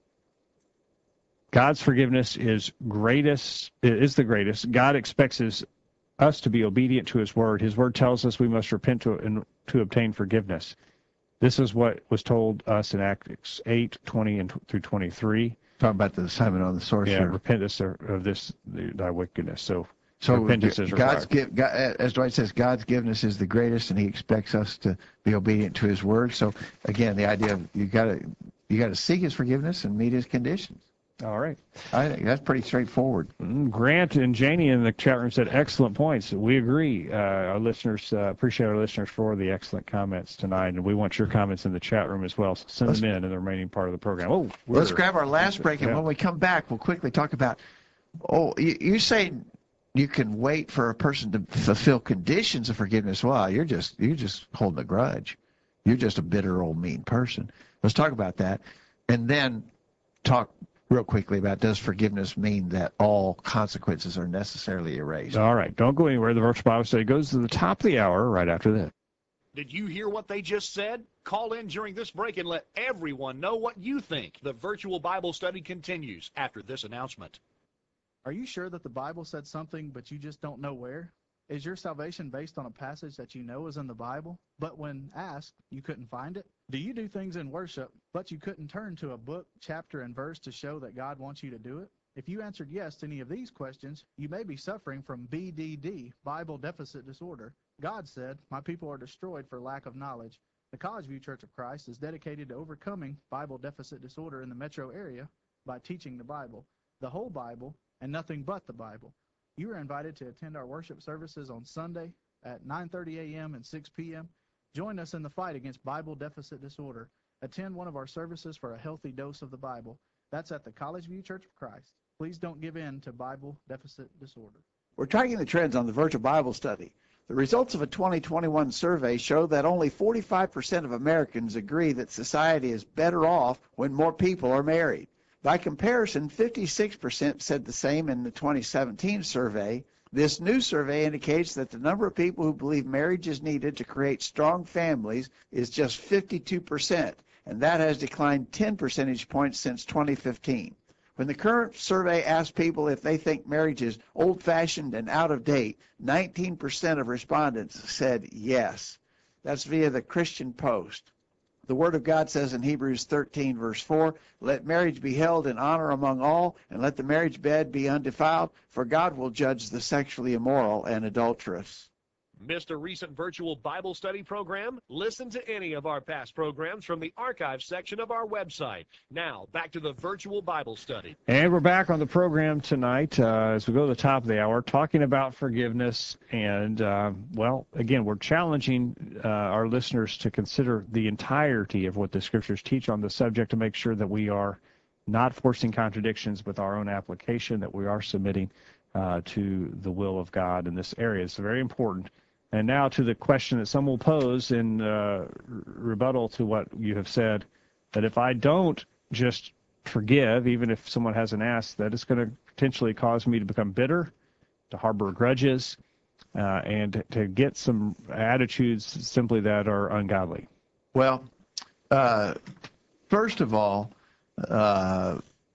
God's forgiveness is greatest, is the greatest. God expects his, us to be obedient to his word. His word tells us we must repent to, in, to obtain forgiveness. This is what was told us in Acts eight, twenty and through twenty-three. Talking about the Simon on the sorcerer. Yeah, repent us of this, thy wickedness. So, So repentance is God's required. give, God, as Dwight says, God's giveness is the greatest, and he expects us to be obedient to his word. So again, the idea of you got to you got to seek his forgiveness and meet his conditions. All right. I think that's pretty straightforward. Mm, Grant and Janie in the chat room said excellent points. We agree. Uh, our listeners uh, appreciate our listeners for the excellent comments tonight, and we want your comments in the chat room as well. So send Let's- them in in the remaining part of the program. Oh, Let's we're- grab our last break, and Yeah. when we come back, we'll quickly talk about. Oh, you, you say you can wait for a person to fulfill conditions of forgiveness. Well, you're just you're just holding a grudge. You're just a bitter old mean person. Let's talk about that, and then talk real quickly about, does forgiveness mean that all consequences are necessarily erased? All right. Don't go anywhere. The virtual Bible study goes to the top of the hour right after this. Did you hear what they just said? Call in during this break and let everyone know what you think. The virtual Bible study continues after this announcement. Are you sure that the Bible said something, but you just don't know where? Is your salvation based on a passage that you know is in the Bible, but when asked, you couldn't find it? Do you do things in worship, but you couldn't turn to a book, chapter, and verse to show that God wants you to do it? If you answered yes to any of these questions, you may be suffering from B D D, Bible Deficit Disorder. God said, "My people are destroyed for lack of knowledge." The College View Church of Christ is dedicated to overcoming Bible Deficit Disorder in the metro area by teaching the Bible, the whole Bible, and nothing but the Bible. You are invited to attend our worship services on Sunday at nine thirty a m and six p m Join us in the fight against Bible Deficit Disorder. Attend one of our services for a healthy dose of the Bible. That's at the College View Church of Christ. Please don't give in to Bible Deficit Disorder. We're tracking the trends on the virtual Bible study. The results of a twenty twenty-one survey show that only forty-five percent of Americans agree that society is better off when more people are married. By comparison, fifty-six percent said the same in the twenty seventeen survey. This new survey indicates that the number of people who believe marriage is needed to create strong families is just fifty-two percent, and that has declined ten percentage points since twenty fifteen. When the current survey asked people if they think marriage is old-fashioned and out of date, nineteen percent of respondents said yes. That's via the Christian Post. The Word of God says in Hebrews thirteen, verse four, "Let marriage be held in honor among all, and let the marriage bed be undefiled, for God will judge the sexually immoral and adulterous." Missed a recent virtual Bible study program? Listen to any of our past programs from the archive section of our website. Now, back to the virtual Bible study. And we're back on the program tonight uh, as we go to the top of the hour, talking about forgiveness. And, uh, well, again, we're challenging uh, our listeners to consider the entirety of what the Scriptures teach on the subject to make sure that we are not forcing contradictions with our own application, that we are submitting uh, to the will of God in this area. It's very important. And now to the question that some will pose in uh, rebuttal to what you have said, that if I don't just forgive, even if someone hasn't asked, that it's going to potentially cause me to become bitter, to harbor grudges, uh, and to get some attitudes simply that are ungodly. Well, uh, first of all, uh,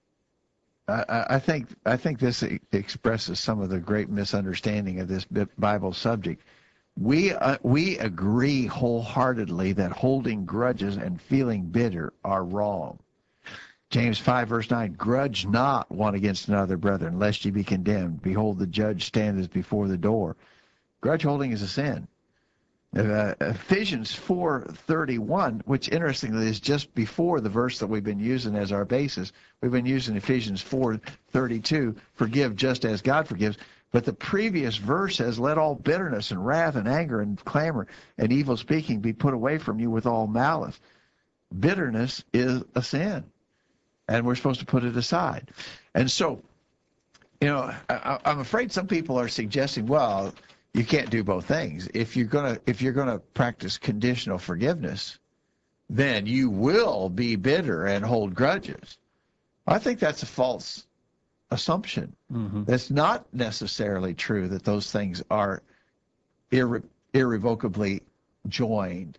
I, I think I think this expresses some of the great misunderstanding of this Bible subject. We uh, we agree wholeheartedly that holding grudges and feeling bitter are wrong. James five, verse nine, "Grudge not one against another, brethren, lest ye be condemned. Behold, the judge standeth before the door." Grudge holding is a sin. Uh, Ephesians four thirty-one, which interestingly is just before the verse that we've been using as our basis. We've been using Ephesians four thirty-two, "Forgive just as God forgives." But the previous verse says, "Let all bitterness and wrath and anger and clamor and evil speaking be put away from you with all malice." Bitterness is a sin, and we're supposed to put it aside. And so, you know, I, I'm afraid some people are suggesting, well, you can't do both things. If you're gonna if you're gonna practice conditional forgiveness, then you will be bitter and hold grudges. I think that's a false assumption. Mm-hmm. That's not necessarily true that those things are irre- irrevocably joined.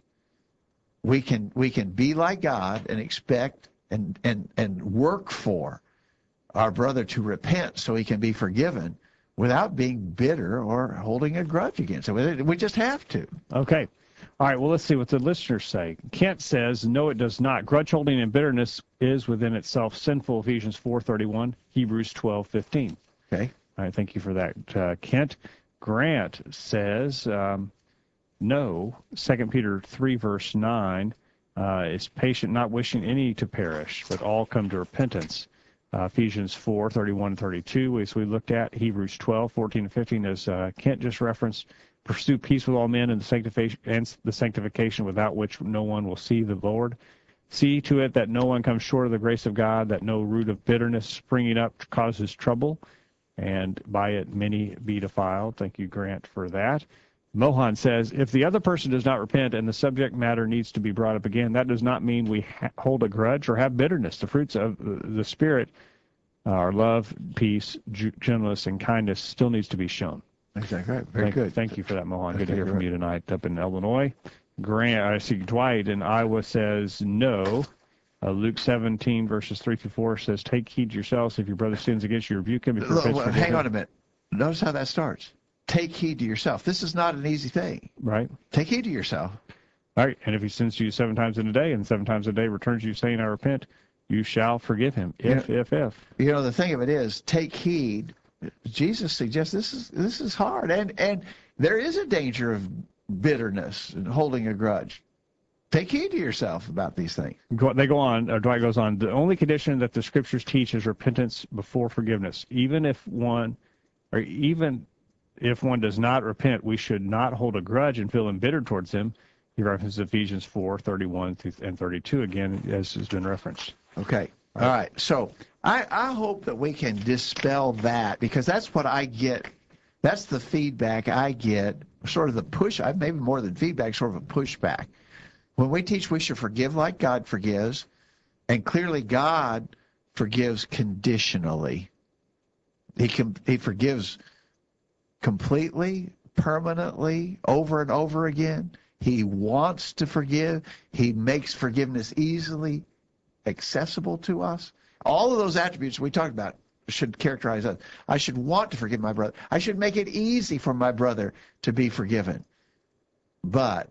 We can we can be like God and expect and, and, and work for our brother to repent so he can be forgiven without being bitter or holding a grudge against him. We just have to. Okay. All right, well, let's see what the listeners say. Kent says, no, it does not. Grudge holding and bitterness is within itself sinful, Ephesians four thirty-one, Hebrews twelve fifteen. Okay. All right, thank you for that, uh, Kent. Grant says, um, no, Second Peter three, verse nine, uh, is patient, not wishing any to perish, but all come to repentance. Uh, Ephesians four thirty-one and thirty-two, as we looked at, Hebrews twelve fourteen and fifteen, as uh, Kent just referenced, pursue peace with all men and the sanctification, and the sanctification without which no one will see the Lord. See to it that no one comes short of the grace of God, that no root of bitterness springing up causes trouble, and by it many be defiled. Thank you, Grant, for that. Mohan says, if the other person does not repent and the subject matter needs to be brought up again, that does not mean we ha- hold a grudge or have bitterness. The fruits of the Spirit uh, are love, peace, g- gentleness, and kindness still needs to be shown. Exactly right. Very thank, good. Thank you for that, Mohan. Good Okay, to hear from right. you tonight up in Illinois. Grant, I see Dwight in Iowa says no. Uh, Luke seventeen, verses three through four says, take heed to yourselves. If your brother sins against you, rebuke him. If Look, your well, hang on a minute. Notice how that starts. Take heed to yourself. This is not an easy thing. Right. Take heed to yourself. All right. And if he sins to you seven times in a day, and seven times a day returns you saying, I repent, you shall forgive him. If, Yeah. if, if. You know, the thing of it is, take heed. Jesus suggests this is this is hard, and and there is a danger of bitterness and holding a grudge. Take heed to yourself about these things. Go, they go on, or Dwight goes on, the only condition that the scriptures teach is repentance before forgiveness. Even if one, or even if one does not repent, we should not hold a grudge and feel embittered towards him. He references Ephesians four thirty-one and thirty-two again, as has been referenced. Okay. All right. So I, I hope that we can dispel that, because that's what I get. That's the feedback I get, sort of the push, maybe more than feedback, sort of a pushback. When we teach we should forgive like God forgives, and clearly God forgives conditionally. He can, he forgives completely, permanently, over and over again. He wants to forgive. He makes forgiveness easily accessible to us. All of those attributes we talked about should characterize us. I should want to forgive my brother. I should make it easy for my brother to be forgiven. But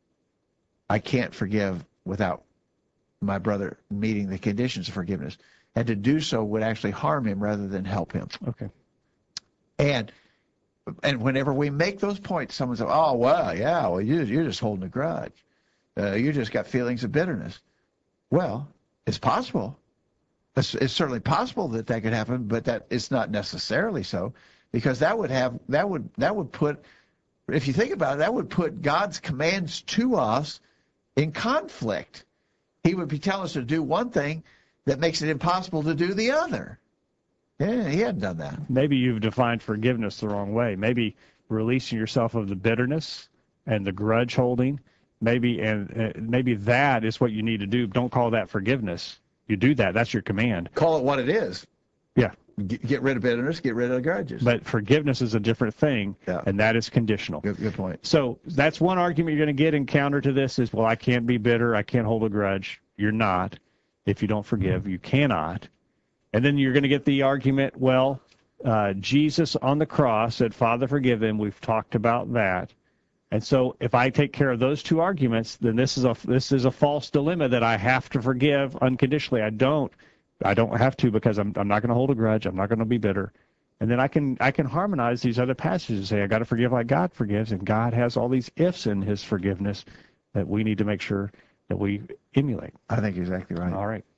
I can't forgive without my brother meeting the conditions of forgiveness. And to do so would actually harm him rather than help him. Okay. And and whenever we make those points, someone says, oh, well, yeah, well, you, you're just holding a grudge. Uh, you just got feelings of bitterness. Well, it's possible. It's, it's certainly possible that that could happen, but that it's not necessarily so, because that would have that would that would put, if you think about it, that would put God's commands to us in conflict. He would be telling us to do one thing that makes it impossible to do the other. Yeah, he hadn't done that. Maybe you've defined forgiveness the wrong way. Maybe releasing yourself of the bitterness and the grudge holding. Maybe and uh, maybe that is what you need to do. Don't call that forgiveness. You do that. That's your command. Call it what it is. Yeah. Get, get rid of bitterness. Get rid of the grudges. But forgiveness is a different thing, Yeah. and that is conditional. Good, good point. So that's one argument you're going to get in counter to this is, well, I can't be bitter. I can't hold a grudge. You're not. If you don't forgive, you cannot. And then you're going to get the argument, well, uh, Jesus on the cross said, Father, forgive them. We've talked about that. And so if I take care of those two arguments, then this is a this is a false dilemma that I have to forgive unconditionally. I don't. I don't have to, because I'm I'm not going to hold a grudge. I'm not going to be bitter. And then I can I can harmonize these other passages and say I got to forgive like God forgives, and God has all these ifs in his forgiveness that we need to make sure that we emulate. I think you're exactly right. All right.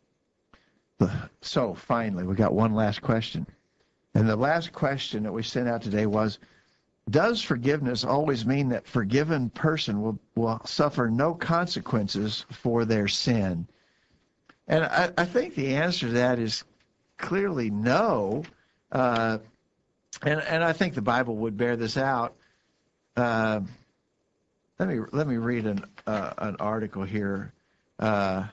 So finally, we got one last question. And the last question that we sent out today was, does forgiveness always mean that forgiven person will, will suffer no consequences for their sin? And I, I think the answer to that is clearly no. Uh, and, and I think the Bible would bear this out. Uh, let me let me read an uh, an article here Uh,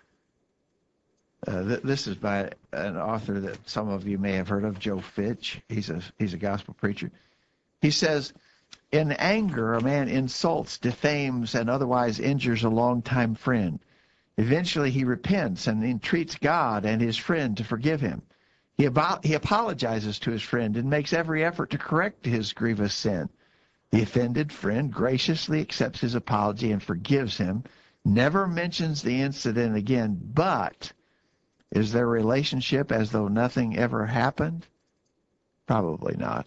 uh, th- this is by an author that some of you may have heard of, Joe Fitch. He's a he's a gospel preacher. He says, in anger, a man insults, defames, and otherwise injures a longtime friend. Eventually, he repents and entreats God and his friend to forgive him. He, abo- he apologizes to his friend and makes every effort to correct his grievous sin. The offended friend graciously accepts his apology and forgives him, never mentions the incident again, but is their relationship as though nothing ever happened? Probably not.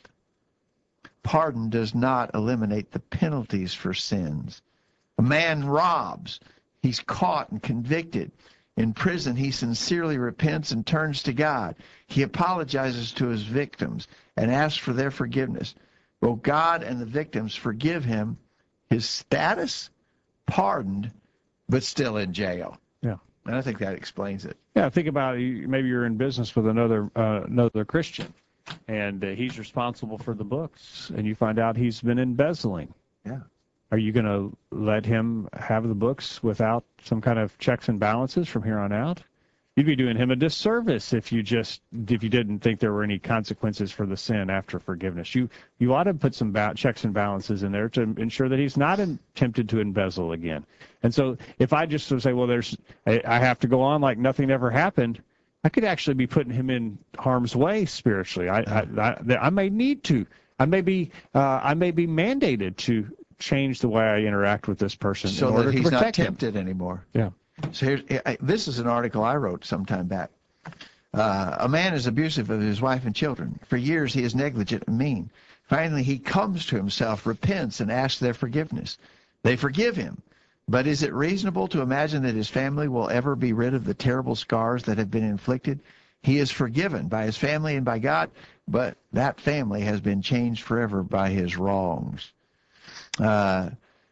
Pardon does not eliminate the penalties for sins. A man robs. He's caught and convicted. In prison, he sincerely repents and turns to God. He apologizes to his victims and asks for their forgiveness. Both God and the victims forgive him. His status? Pardoned, but still in jail. Yeah. And I think that explains it. Yeah, think about it. Maybe you're in business with another uh, another Christian, and uh, he's responsible for the books, and you find out he's been embezzling. Yeah. Are you going to let him have the books without some kind of checks and balances from here on out? You'd be doing him a disservice if you just if you didn't think there were any consequences for the sin after forgiveness. You you ought to put some ba- checks and balances in there to ensure that he's not in, tempted to embezzle again. And so if I just sort of say, well, there's I, I have to go on like nothing ever happened, I could actually be putting him in harm's way spiritually. I I, I, I may need to. I may be uh, I may be mandated to change the way I interact with this person So in order that he's to not protect him. tempted anymore. Yeah. So here's, I- this is an article I wrote some time back. Uh, a man is abusive of his wife and children. For years, he is negligent and mean. Finally, he comes to himself, repents, and asks their forgiveness. They forgive him. But is it reasonable to imagine that his family will ever be rid of the terrible scars that have been inflicted? He is forgiven by his family and by God, but that family has been changed forever by his wrongs. Uh,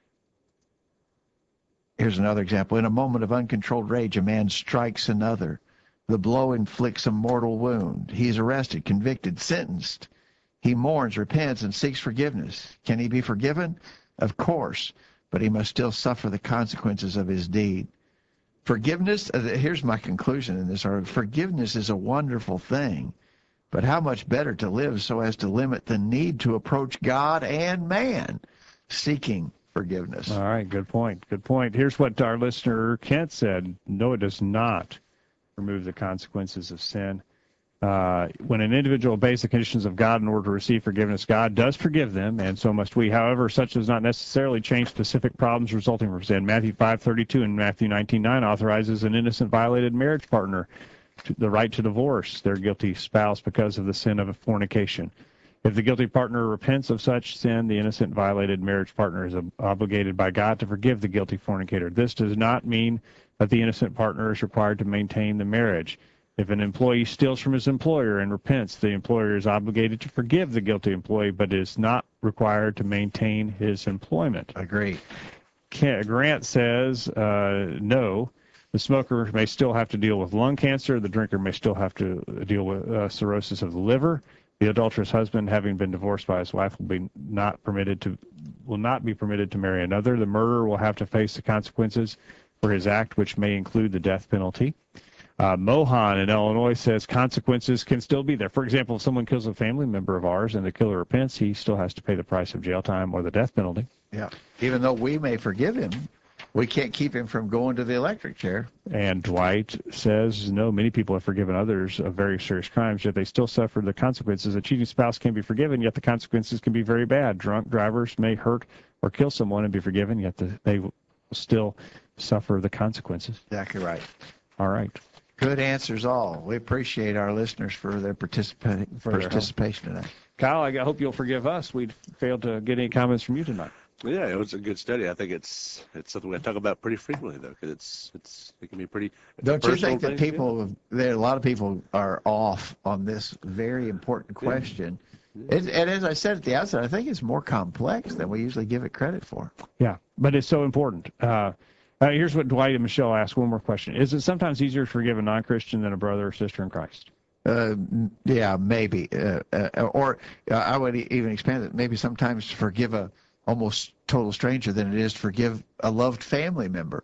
here's another example. In a moment of uncontrolled rage, a man strikes another. The blow inflicts a mortal wound. He is arrested, convicted, sentenced. He mourns, repents, and seeks forgiveness. Can he be forgiven? Of course, but he must still suffer the consequences of his deed. Forgiveness, uh, here's my conclusion in this article. Forgiveness is a wonderful thing, but how much better to live so as to limit the need to approach God and man seeking forgiveness. All right, good point. Good point. Here's what our listener Kent said. No, it does not remove the consequences of sin. Uh, when an individual obeys the conditions of God in order to receive forgiveness, God does forgive them, and so must we. However, such does not necessarily change specific problems resulting from sin. Matthew five thirty-two and Matthew nineteen nine authorizes an innocent violated marriage partner to the right to divorce their guilty spouse because of the sin of fornication. If the guilty partner repents of such sin, the innocent violated marriage partner is obligated by God to forgive the guilty fornicator. This does not mean that the innocent partner is required to maintain the marriage. If an employee steals from his employer and repents, the employer is obligated to forgive the guilty employee, but is not required to maintain his employment. Agree. Grant says, uh, no, the smoker may still have to deal with lung cancer. The drinker may still have to deal with uh, cirrhosis of the liver. The adulterous husband, having been divorced by his wife, will be not permitted to will not be permitted to marry another. The murderer will have to face the consequences for his act, which may include the death penalty. Uh, Mohan in Illinois says consequences can still be there. For example, if someone kills a family member of ours and the killer repents, he still has to pay the price of jail time or the death penalty. Yeah. Even though we may forgive him, we can't keep him from going to the electric chair. And Dwight says, no, many people have forgiven others of very serious crimes, yet they still suffer the consequences. A cheating spouse can be forgiven, yet the consequences can be very bad. Drunk drivers may hurt or kill someone and be forgiven, yet the, they will still suffer the consequences. Exactly right. All right. Good answers all. We appreciate our listeners for their participa- For their participation tonight. Kyle, I hope you'll forgive us. We failed to get any comments from you tonight. Yeah, it was a good study. I think it's it's something we talk about pretty frequently, though, because it's it's it can be pretty. Don't you personal think that thing, people, there a lot of people are off on this very important question? It, and as I said at the outset, I think it's more complex than we usually give it credit for. Yeah, but it's so important. Uh, uh, here's what Dwight and Michelle asked. One more question. Is it sometimes easier to forgive a non-Christian than a brother or sister in Christ? Uh, yeah, maybe. Uh, uh, or uh, I would even expand it. Maybe sometimes to forgive a almost total stranger than it is to forgive a loved family member.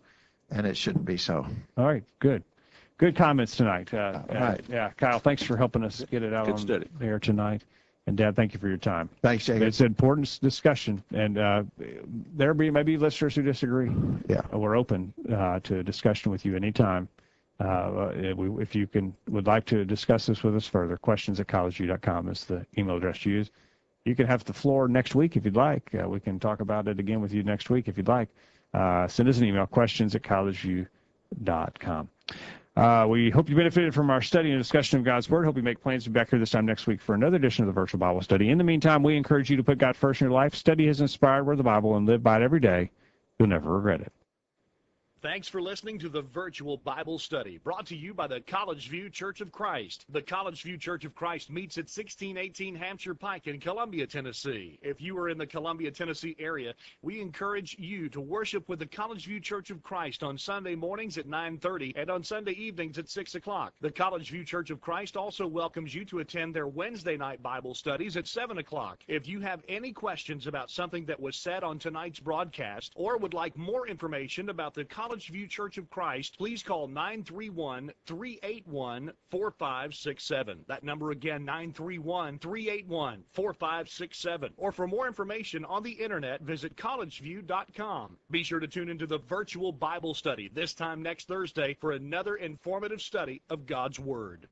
and it shouldn't be so. All right, good. Good comments tonight. Uh, All right. uh, yeah, Kyle, thanks for helping us get it out Good on study. there tonight. And Dad, thank you for your time. Thanks, Jacob. It's an important discussion, and uh, there be maybe listeners who disagree. Yeah. We're open uh, to discussion with you anytime. Uh, if, we, if you can would like to discuss this with us further, questions at college view dot com is the email address to use. You can have the floor next week if you'd like. Uh, we can talk about it again with you next week if you'd like. Uh, send us an email, questions at college view dot com. Uh, we hope you benefited from our study and discussion of God's Word. Hope you make plans to be back here this time next week for another edition of the Virtual Bible Study. In the meantime, we encourage you to put God first in your life, study His inspired Word of the Bible, and live by it every day. You'll never regret it. Thanks for listening to the Virtual Bible Study, brought to you by the College View Church of Christ. The College View Church of Christ meets at sixteen eighteen Hampshire Pike in Columbia, Tennessee. If you are in the Columbia, Tennessee area, we encourage you to worship with the College View Church of Christ on Sunday mornings at nine thirty and on Sunday evenings at six o'clock. The College View Church of Christ also welcomes you to attend their Wednesday night Bible studies at seven o'clock. If you have any questions about something that was said on tonight's broadcast or would like more information about the College College View Church of Christ, please call nine three one, three eight one, four five six seven. That number again, nine three one, three eight one, four five six seven. Or for more information on the internet, visit college view dot com. Be sure to tune into the Virtual Bible Study this time next Thursday for another informative study of God's Word.